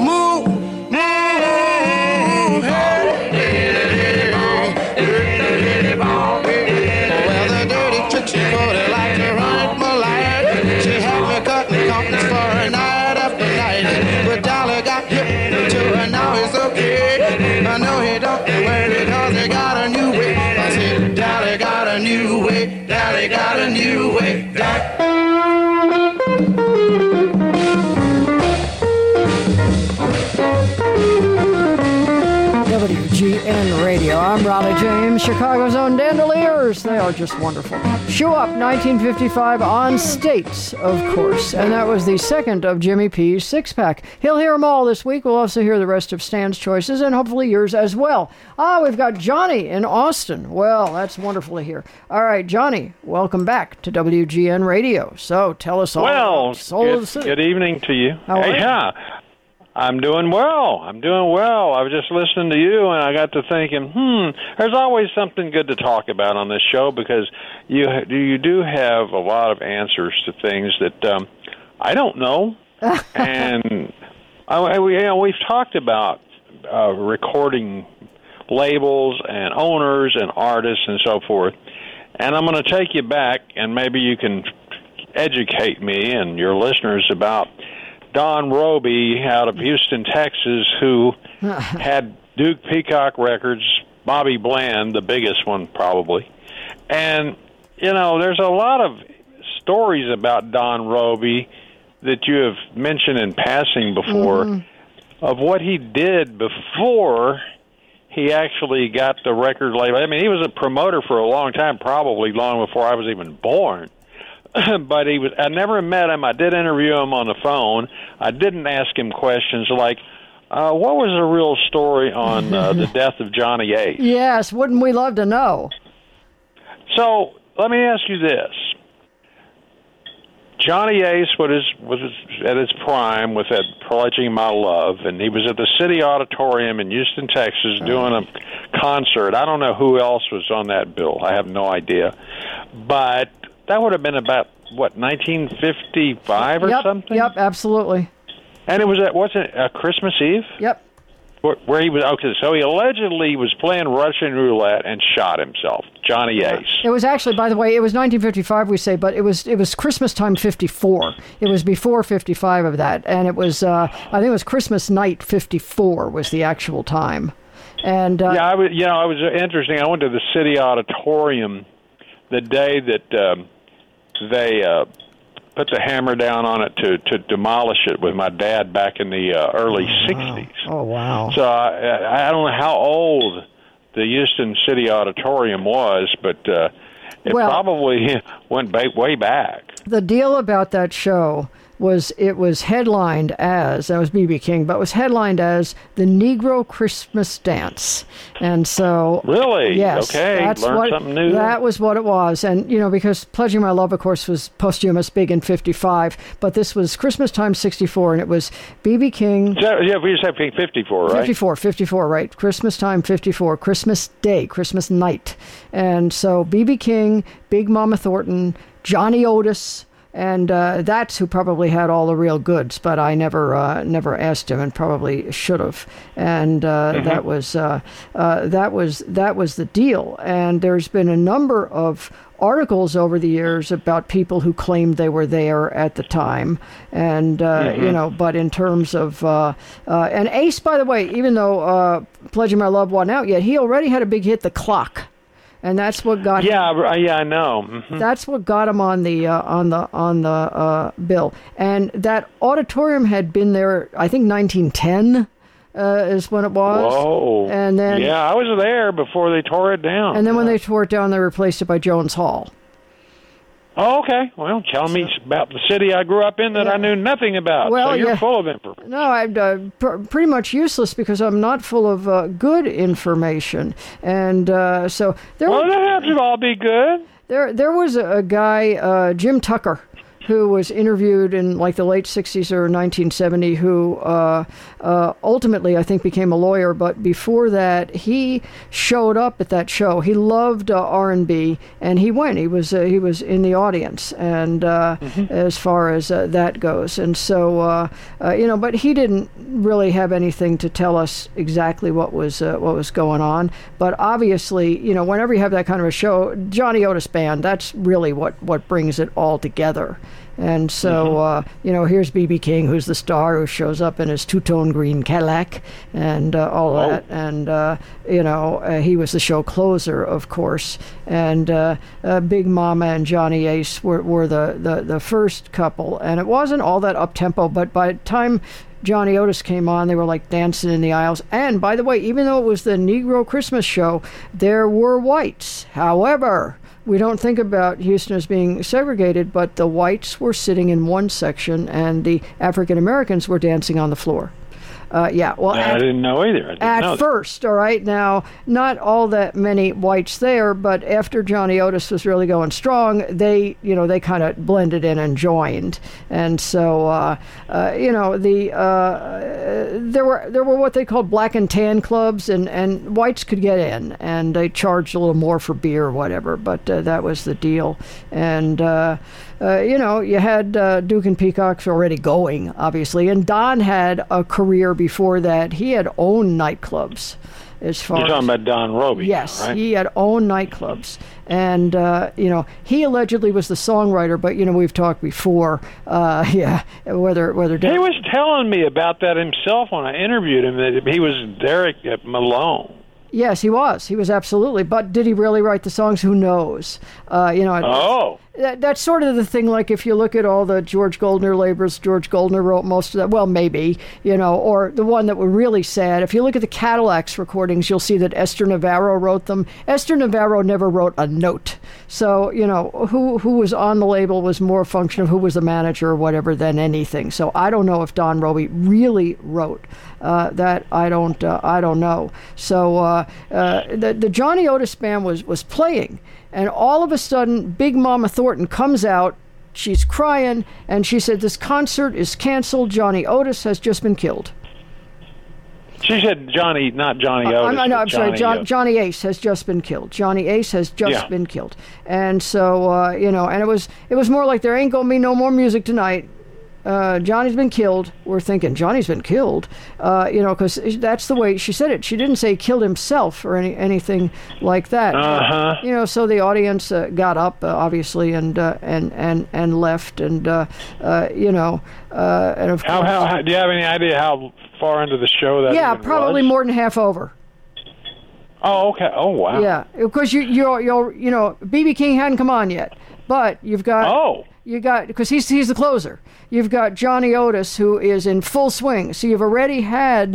Well, the dirty tricks she put it like to run my life. She had me cutting company for a night after night. But Dolly got hip to her, now it's okay. I know he don't worry because he got a new way. I said, Dolly got a new way. Dolly got a new way. WGN Radio. I'm Raleigh James, Chicago's own Dandeliers. They are just wonderful. Shoe Up, 1955, on States, of course. And that was the second of Jimmy P's six-pack. He'll hear them all this week. We'll also hear the rest of Stan's choices and hopefully yours as well. We've got Johnny in Austin. Well, that's wonderful to hear. All right, Johnny, welcome back to WGN Radio. So tell us all about Soul of the City. Good evening to you. How are you? Yeah. I'm doing well. I was just listening to you, and I got to thinking, there's always something good to talk about on this show because you do have a lot of answers to things that I don't know. And we've talked about recording labels and owners and artists and so forth. And I'm going to take you back, and maybe you can educate me and your listeners about Don Roby out of Houston, Texas, who had Duke Peacock Records, Bobby Bland, the biggest one probably. And, there's a lot of stories about Don Roby that you have mentioned in passing before of what he did before he actually got the record label. I mean, he was a promoter for a long time, probably long before I was even born. But I never met him. I did interview him on the phone. I didn't ask him questions like, what was the real story on the death of Johnny Ace? Yes, wouldn't we love to know? So let me ask you this. Johnny Ace was at his prime with that Pledging My Love, and he was at the City Auditorium in Houston, Texas, doing a concert. I don't know who else was on that bill. I have no idea. But that would have been about, 1955 or something? Yep, absolutely. And it was wasn't it Christmas Eve? Yep. Where he was, okay, so he allegedly was playing Russian roulette and shot himself, Johnny Ace. It was actually, by the way, it was 1955, we say, but it was Christmas time 54. It was before 55 of that, and it was, I think it was Christmas night 54 was the actual time. And I was interesting. I went to the City Auditorium the day that they put the hammer down on it to demolish it with my dad back in the early 60s. Oh, wow. So I don't know how old the Houston City Auditorium was, but it probably went way back. The deal about that show was it was headlined as, that was B.B. King, but it was headlined as the Negro Christmas Dance. And so... Really? Yes. Okay, learned something new. That was what it was. And, because Pledging My Love, of course, was posthumous, big in 55, but this was Christmas time 64, and it was B.B. King... we just have 54, right? 54, right. Christmas time 54, Christmas Day, Christmas night. And so B.B. King, Big Mama Thornton, Johnny Otis... And that's who probably had all the real goods, but I never asked him, and probably should have. And that was the deal. And there's been a number of articles over the years about people who claimed they were there at the time, and but in terms of and Ace, by the way, even though Pledging My Love wasn't out yet, he already had a big hit, The Clock. And that's what got him. I know. Mm-hmm. That's what got him on the bill. And that auditorium had been there, I think, 1910 is when it was. Whoa! And then I was there before they tore it down. And then when they tore it down, they replaced it by Jones Hall. Oh, okay. Well, tell me about the city I grew up in that I knew nothing about. Well, so you're full of information. No, I'm pretty much useless because I'm not full of good information. And so there. Well, that should all be good. There was a guy, Jim Tucker, who was interviewed in like the late 60s or 1970, who ultimately, I think, became a lawyer. But before that, he showed up at that show. He loved R&B, and he went. He was in the audience, and as far as that goes. And so, but he didn't really have anything to tell us exactly what was going on. But obviously, whenever you have that kind of a show, Johnny Otis Band, that's really what brings it all together. And so, here's B.B. King, who's the star, who shows up in his two-tone green Cadillac and all that. And, he was the show closer, of course. And Big Mama and Johnny Ace were the first couple. And it wasn't all that up-tempo, but by the time Johnny Otis came on, they were like dancing in the aisles. And, by the way, even though it was the Negro Christmas show, there were whites. However, we don't think about Houston as being segregated, but the whites were sitting in one section and the African Americans were dancing on the floor. Yeah, well, I didn't know either. I didn't know at first, all right. Now, not all that many whites there, but after Johnny Otis was really going strong, they kind of blended in and joined, and so there were what they called black and tan clubs, and whites could get in, and they charged a little more for beer or whatever, but that was the deal, and. You had Duke and Peacock's already going, obviously, and Don had a career before that. He had owned nightclubs. You're talking about Don Roby. Yes, right? He had owned nightclubs, and he allegedly was the songwriter. But we've talked before, whether he was telling me about that himself when I interviewed him, that he was Derek Malone. Yes, he was. He was absolutely. But did he really write the songs? Who knows? That's sort of the thing. Like if you look at all the George Goldner labors, George Goldner wrote most of that. Well, maybe, or the one that were really sad. If you look at the Cadillacs recordings, you'll see that Esther Navarro wrote them. Esther Navarro never wrote a note. So, who was on the label was more a function of who was the manager or whatever than anything. So I don't know if Don Roby really wrote that. I don't know. So the Johnny Otis band was playing. And all of a sudden, Big Mama Thornton comes out. She's crying, and she said, "This concert is canceled. Johnny Otis has just been killed." She said Johnny, not Johnny Otis. I'm sorry. Johnny Ace has just been killed. Johnny Ace has just been killed. And so, and it was more like there ain't going to be no more music tonight. Johnny's been killed. We're thinking Johnny's been killed, because that's the way she said it. She didn't say he killed himself or anything like that. So the audience got up, obviously, and left, and and of course. How do you have any idea how far into the show that? Yeah, probably was? more than half over. Oh, okay. Oh, wow. Yeah, because you're B.B. King hadn't come on yet, but you've got. Oh. You got, because he's the closer. You've got Johnny Otis, who is in full swing. So you've already had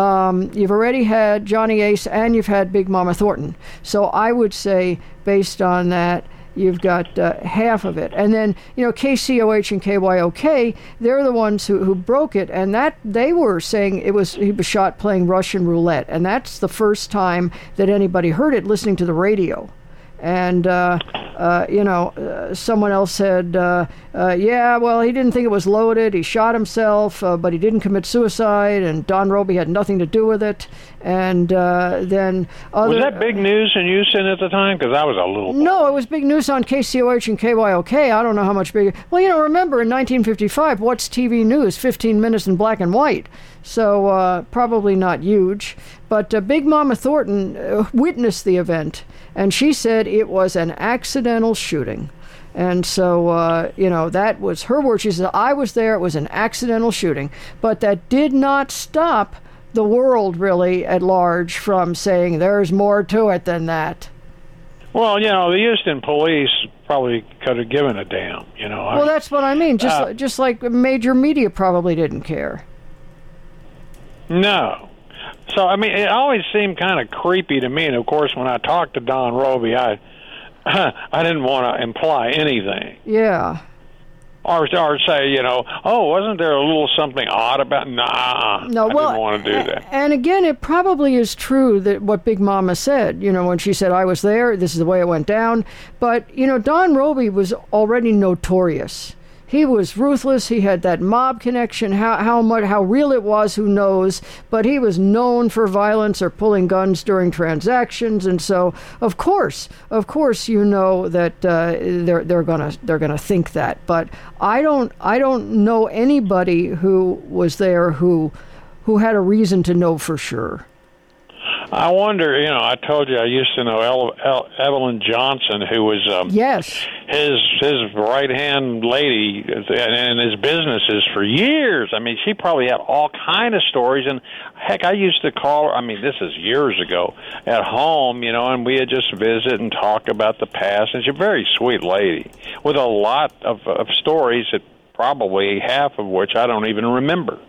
Johnny Ace, and you've had Big Mama Thornton. So I would say, based on that, you've got half of it. And then KCOH and KYOK, they're the ones who broke it, and that they were saying he was shot playing Russian roulette, and that's the first time that anybody heard it listening to the radio. And, someone else said, well, he didn't think it was loaded. He shot himself, but he didn't commit suicide, and Don Roby had nothing to do with it. And then was that big news in Houston at the time? Because I was a little... No, it was big news on KCOH and KYOK. I don't know how much bigger. Well, remember, in 1955, what's TV news? 15 minutes in black and white. So probably not huge. But Big Mama Thornton witnessed the event, and she said it was an accidental shooting. And so, that was her word. She said, I was there, it was an accidental shooting. But that did not stop the world, really, at large from saying there's more to it than that. Well, the Houston police probably could have given a damn, Well, that's what I mean. Just like major media probably didn't care. No. So, it always seemed kind of creepy to me. And, of course, when I talked to Don Roby, I didn't want to imply anything. Yeah. Or say, wasn't there a little something odd about... Nah, no, I didn't want to do that. And again, it probably is true that what Big Mama said, when she said, I was there, this is the way it went down. But, Don Roby was already notorious. He was ruthless. He had that mob connection. How real it was, who knows? But he was known for violence or pulling guns during transactions, and so of course, that they're gonna think that. But I don't know anybody who was there who had a reason to know for sure. I wonder, I told you I used to know Evelyn Johnson, who was his right-hand lady in his businesses for years. She probably had all kind of stories, and heck, I used to call her, this is years ago, at home, and we had just visit and talk about the past, and she's a very sweet lady with a lot of stories, that probably half of which I don't even remember.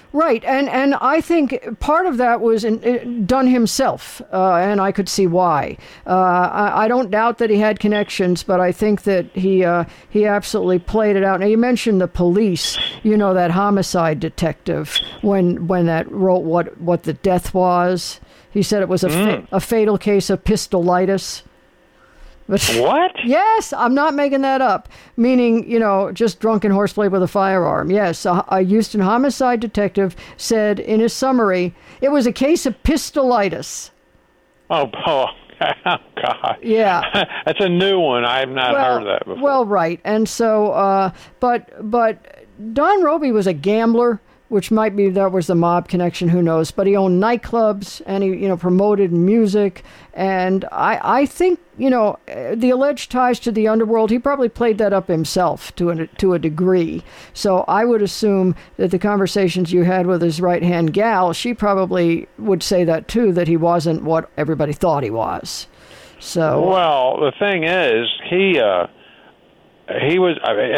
Right, and I think part of that was done himself, and I could see why. I don't doubt that he had connections, but I think that he absolutely played it out. Now, you mentioned the police, that homicide detective, when that wrote what the death was. He said it was a fatal case of pistolitis. But, what? Yes, I'm not making that up. Meaning, just drunken horseplay with a firearm. Yes, a Houston homicide detective said in his summary, it was a case of pistolitis. Oh, God. Yeah. That's a new one. I have not heard of that before. Well, right. And so, but Don Robey was a gambler, which might be that was the mob connection, who knows. But he owned nightclubs, and he promoted music. And I think, the alleged ties to the underworld, he probably played that up himself to a degree. So I would assume that the conversations you had with his right-hand gal, she probably would say that too, that he wasn't what everybody thought he was. So. Well, the thing is, he was.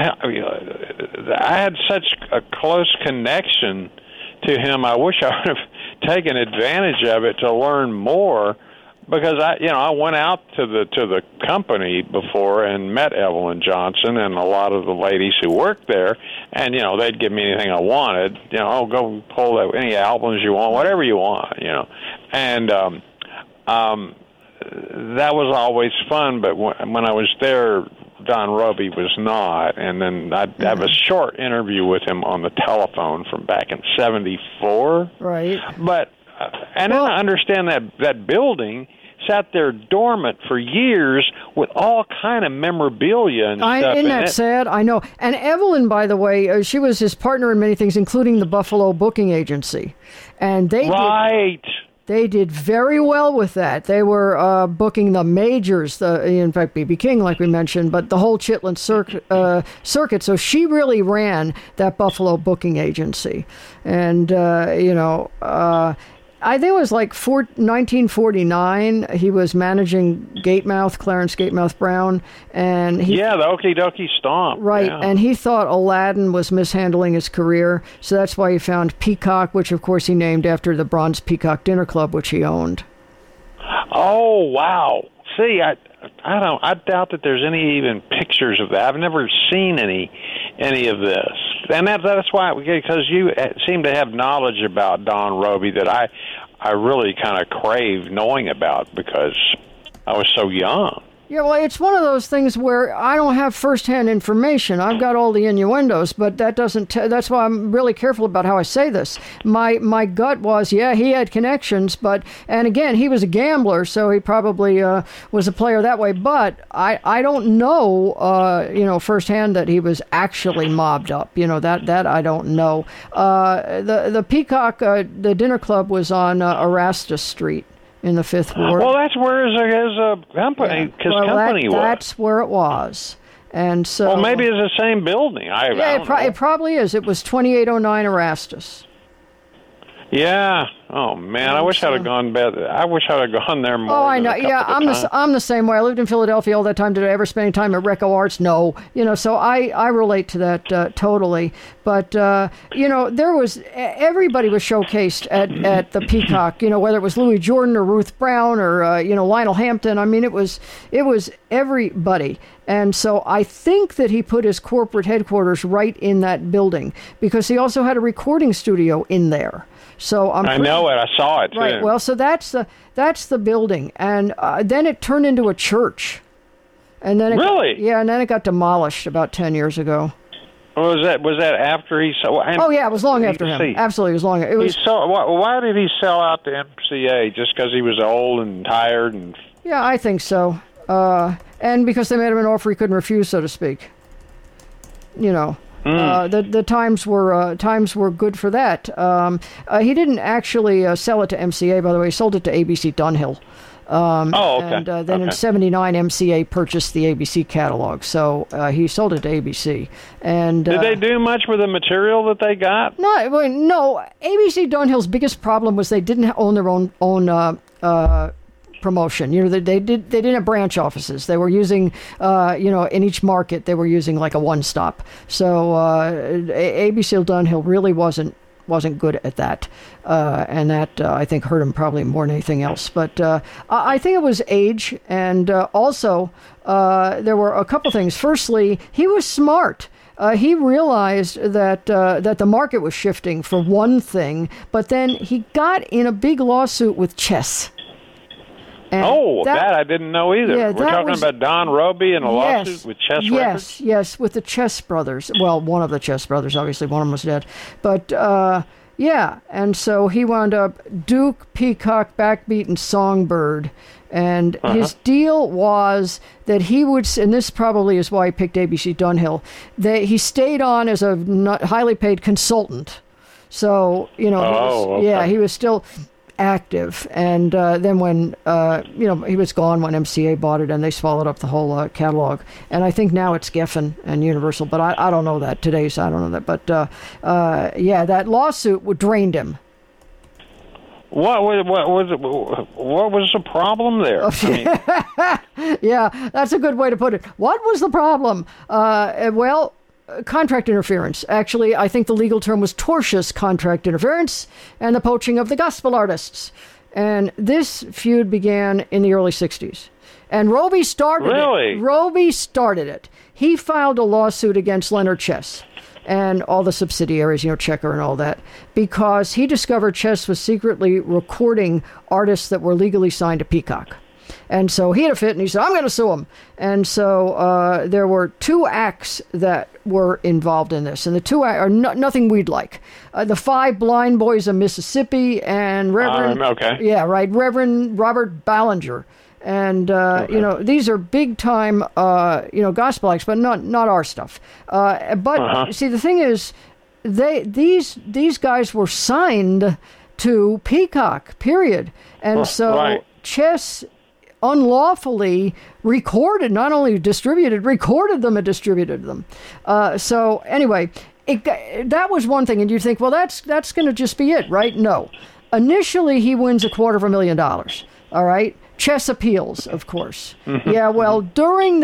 I had such a close connection to him. I wish I would have taken advantage of it to learn more, because I went out to the company before and met Evelyn Johnson and a lot of the ladies who worked there, and they'd give me anything I wanted. Go pull any albums you want, whatever you want. And that was always fun. But when I was there, Don Robey was not, and then I'd have a short interview with him on the telephone from back in '74. Right. But then I understand that building sat there dormant for years with all kind of memorabilia and stuff. Isn't that sad? I know. And Evelyn, by the way, she was his partner in many things, including the Buffalo booking agency, and They did very well with that. They were booking the majors, in fact, B.B. King, like we mentioned, but the whole Chitlin circuit. So she really ran that Buffalo booking agency. And, I think it was like 1949. He was managing Clarence Gatemouth Brown. And the Okie Dokie Stomp. Right, yeah. And he thought Aladdin was mishandling his career, so that's why he found Peacock, which of course he named after the Bronze Peacock Dinner Club, which he owned. Oh, wow. See, I doubt that there's any even pictures of that. I've never seen any of this. And that's why, because you seem to have knowledge about Don Robey that I really kind of crave knowing about, because I was so young. Yeah, well, it's one of those things where I don't have firsthand information. I've got all the innuendos, but that doesn't. That's why I'm really careful about how I say this. My gut was, he had connections, and again, he was a gambler, so he probably was a player that way. But I don't know, firsthand that he was actually mobbed up. That I don't know. The Peacock, the dinner club was on Erastus Street in the Fifth Ward. Well, that's where his company, company was. That's where it was. And so... Well, maybe it's the same building. It probably is. It was 2809 Erastus. Yeah. Oh man, I wish I'd have gone better. I wish I'd have gone there more. Oh, I know. Yeah, I'm the same way. I lived in Philadelphia all that time. Did I ever spend any time at Reco Arts? No. So I relate to that totally. But everybody was showcased at the Peacock. Whether it was Louis Jordan or Ruth Brown or Lionel Hampton. I mean, it was everybody. And so I think that he put his corporate headquarters right in that building, because he also had a recording studio in there. So I know it. I saw it too. Right. Well, so that's the building, and then it turned into a church, and then and then it got demolished about 10 years ago. Was that after he saw? It was long after him. Absolutely, it was long. It was. Why did he sell out to MCA? Just because he was old and tired and? Yeah, I think so. And because they made him an offer he couldn't refuse, so to speak. The times were good for that. He didn't actually sell it to MCA, by the way. He sold it to ABC Dunhill. Okay. And then in '79, MCA purchased the ABC catalog, so he sold it to ABC. And did they do much with the material that they got? No. ABC Dunhill's biggest problem was they didn't own their own promotion. They didn't have branch offices. They were using, in each market they were using like a one-stop. So ABC Dunhill really wasn't wasn't good at that, and that I think hurt him probably more than anything else. But I think it was age, and also there were a couple things. Firstly, he was smart. He realized that that the market was shifting for one thing, but then he got in a big lawsuit with chess. And that I didn't know either. Yeah, We're talking about Don Roby and a lawsuit with Chess Records? Yes, with the Chess brothers. Well, one of the Chess brothers, obviously. One of them was dead. But, yeah, and so he wound up Duke, Peacock, Backbeat, and Songbird. And his deal was that he would, and this probably is why he picked ABC Dunhill, that he stayed on as a highly paid consultant. So, you know, he was still active. And then when, he was gone when MCA bought it and they swallowed up the whole catalog. And I think now it's Geffen and Universal, but I don't know that today, so I don't know that. But, that lawsuit drained him. What was the problem there? Yeah, that's a good way to put it. What was the problem? Contract interference. Actually, I think the legal term was tortious contract interference and the poaching of the gospel artists. And this feud began in the early 60s. And Roby started it. Roby started it. He filed a lawsuit against Leonard Chess and all the subsidiaries, Checker and all that, because he discovered Chess was secretly recording artists that were legally signed to Peacock. And so he had a fit, and he said, I'm going to sue him. And so there were two acts that were involved in this. And the two acts are nothing we'd like. The Five Blind Boys of Mississippi and Reverend Robert Ballinger. And, these are big-time, gospel acts, but not our stuff. See, the thing is, these guys were signed to Peacock, period. And Chess unlawfully recorded, not only distributed, recorded them and distributed them. So anyway, that was one thing. And you think, well, that's going to just be it, right? No. Initially, he wins $250,000. All right. Chess appeals, of course. Yeah, well, during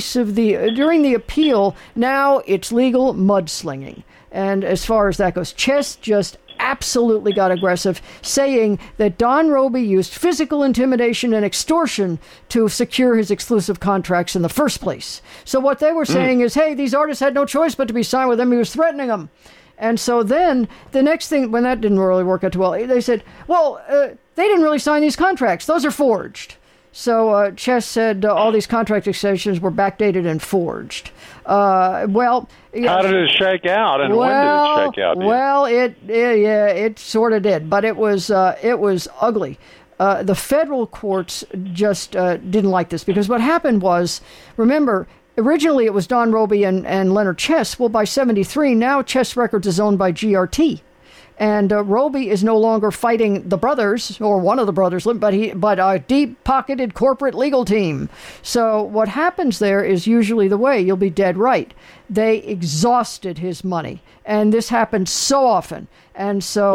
the appeal, now it's legal mudslinging. And as far as that goes, Chess just absolutely got aggressive, saying that Don Roby used physical intimidation and extortion to secure his exclusive contracts in the first place. So what they were saying is, hey, these artists had no choice but to be signed with him. He was threatening them. And so then the next thing, when that didn't really work out too well, they said, well, they didn't really sign these contracts. Those are forged. So Chess said all these contract extensions were backdated and forged. How did it shake out, and when did it shake out? Well, it sort of did, but it was ugly. The federal courts just didn't like this, because what happened was, remember, originally it was Don Roby and Leonard Chess. Well, by 1973, now Chess Records is owned by GRT. And Roby is no longer fighting the brothers, or one of the brothers, but a deep-pocketed corporate legal team. So what happens there is usually the way. You'll be dead right. They exhausted his money, and this happens so often. And so,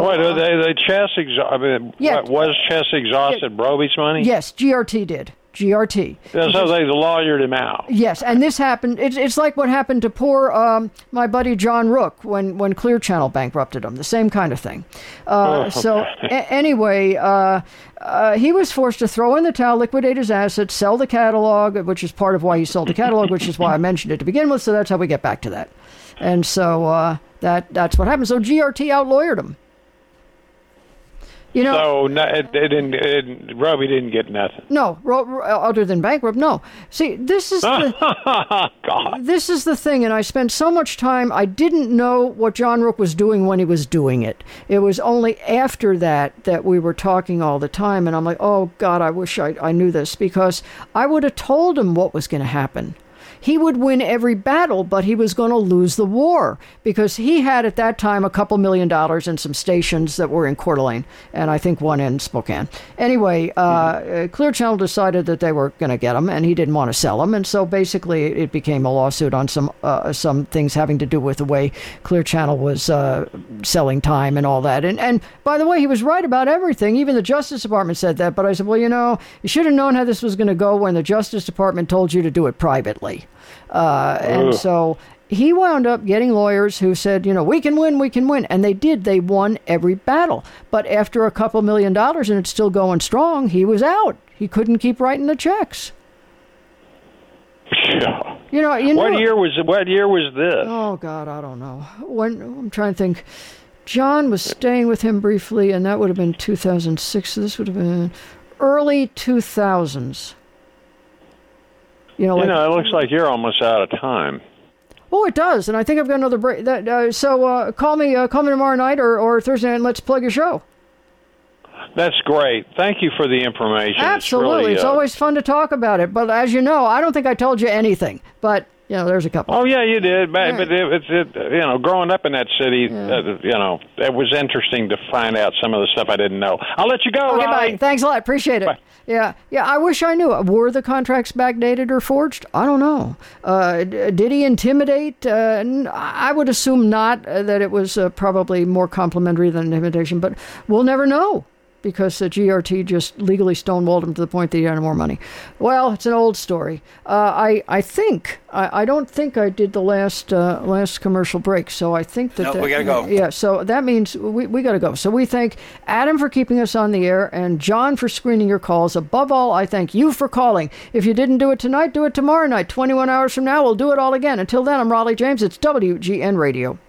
was Chess exhausted Roby's money? Yes, GRT did. GRT. So they lawyered him out. Yes, and this happened. It's like what happened to poor my buddy John Rook when Clear Channel bankrupted him. The same kind of thing. Anyway, he was forced to throw in the towel, liquidate his assets, sell the catalog, which is part of why he sold the catalog, which is why I mentioned it to begin with. So that's how we get back to that. And so that's what happened. So GRT outlawyered him. So Roby didn't get nothing. No, other than bankrupt. No. See, this is this is the thing, and I spent so much time. I didn't know what John Rook was doing when he was doing it. It was only after that we were talking all the time, and I'm like, oh God, I wish I knew this, because I would have told him what was going to happen. He would win every battle, but he was going to lose the war, because he had at that time $2 million and some stations that were in Coeur d'Alene, and I think one in Spokane. Anyway, Clear Channel decided that they were going to get him, and he didn't want to sell them, and so basically it became a lawsuit on some things having to do with the way Clear Channel was selling time and all that. And by the way, he was right about everything. Even the Justice Department said that, but I said, well, you should have known how this was going to go when the Justice Department told you to do it privately. And so he wound up getting lawyers who said, we can win. And they did. They won every battle. But after a couple $1 million and it's still going strong, he was out. He couldn't keep writing the checks. Yeah. What year was this? Oh God, I don't know. I'm trying to think. John was staying with him briefly, and that would have been 2006. So this would have been early 2000s. It looks like you're almost out of time. Oh, it does, and I think I've got another break. So call me tomorrow night or Thursday night, and let's plug your show. That's great. Thank you for the information. Absolutely. It's always fun to talk about it. But as you know, I don't think I told you anything. But, there's a couple. Oh, yeah, you did. But growing up in that city, it was interesting to find out some of the stuff I didn't know. I'll let you go, Okay, Raleigh. bye. Thanks a lot. Appreciate it. Bye. Yeah, I wish I knew. Were the contracts backdated or forged? I don't know. Did he intimidate? I would assume not, that it was probably more complimentary than intimidation. But we'll never know. Because the GRT just legally stonewalled him to the point that he had more money. Well, it's an old story. I don't think I did the last commercial break, so I think that... No, we gotta go. Yeah, so that means we gotta go. So we thank Adam for keeping us on the air and John for screening your calls. Above all, I thank you for calling. If you didn't do it tonight, do it tomorrow night. 21 hours from now, we'll do it all again. Until then, I'm Raleigh James. It's WGN Radio.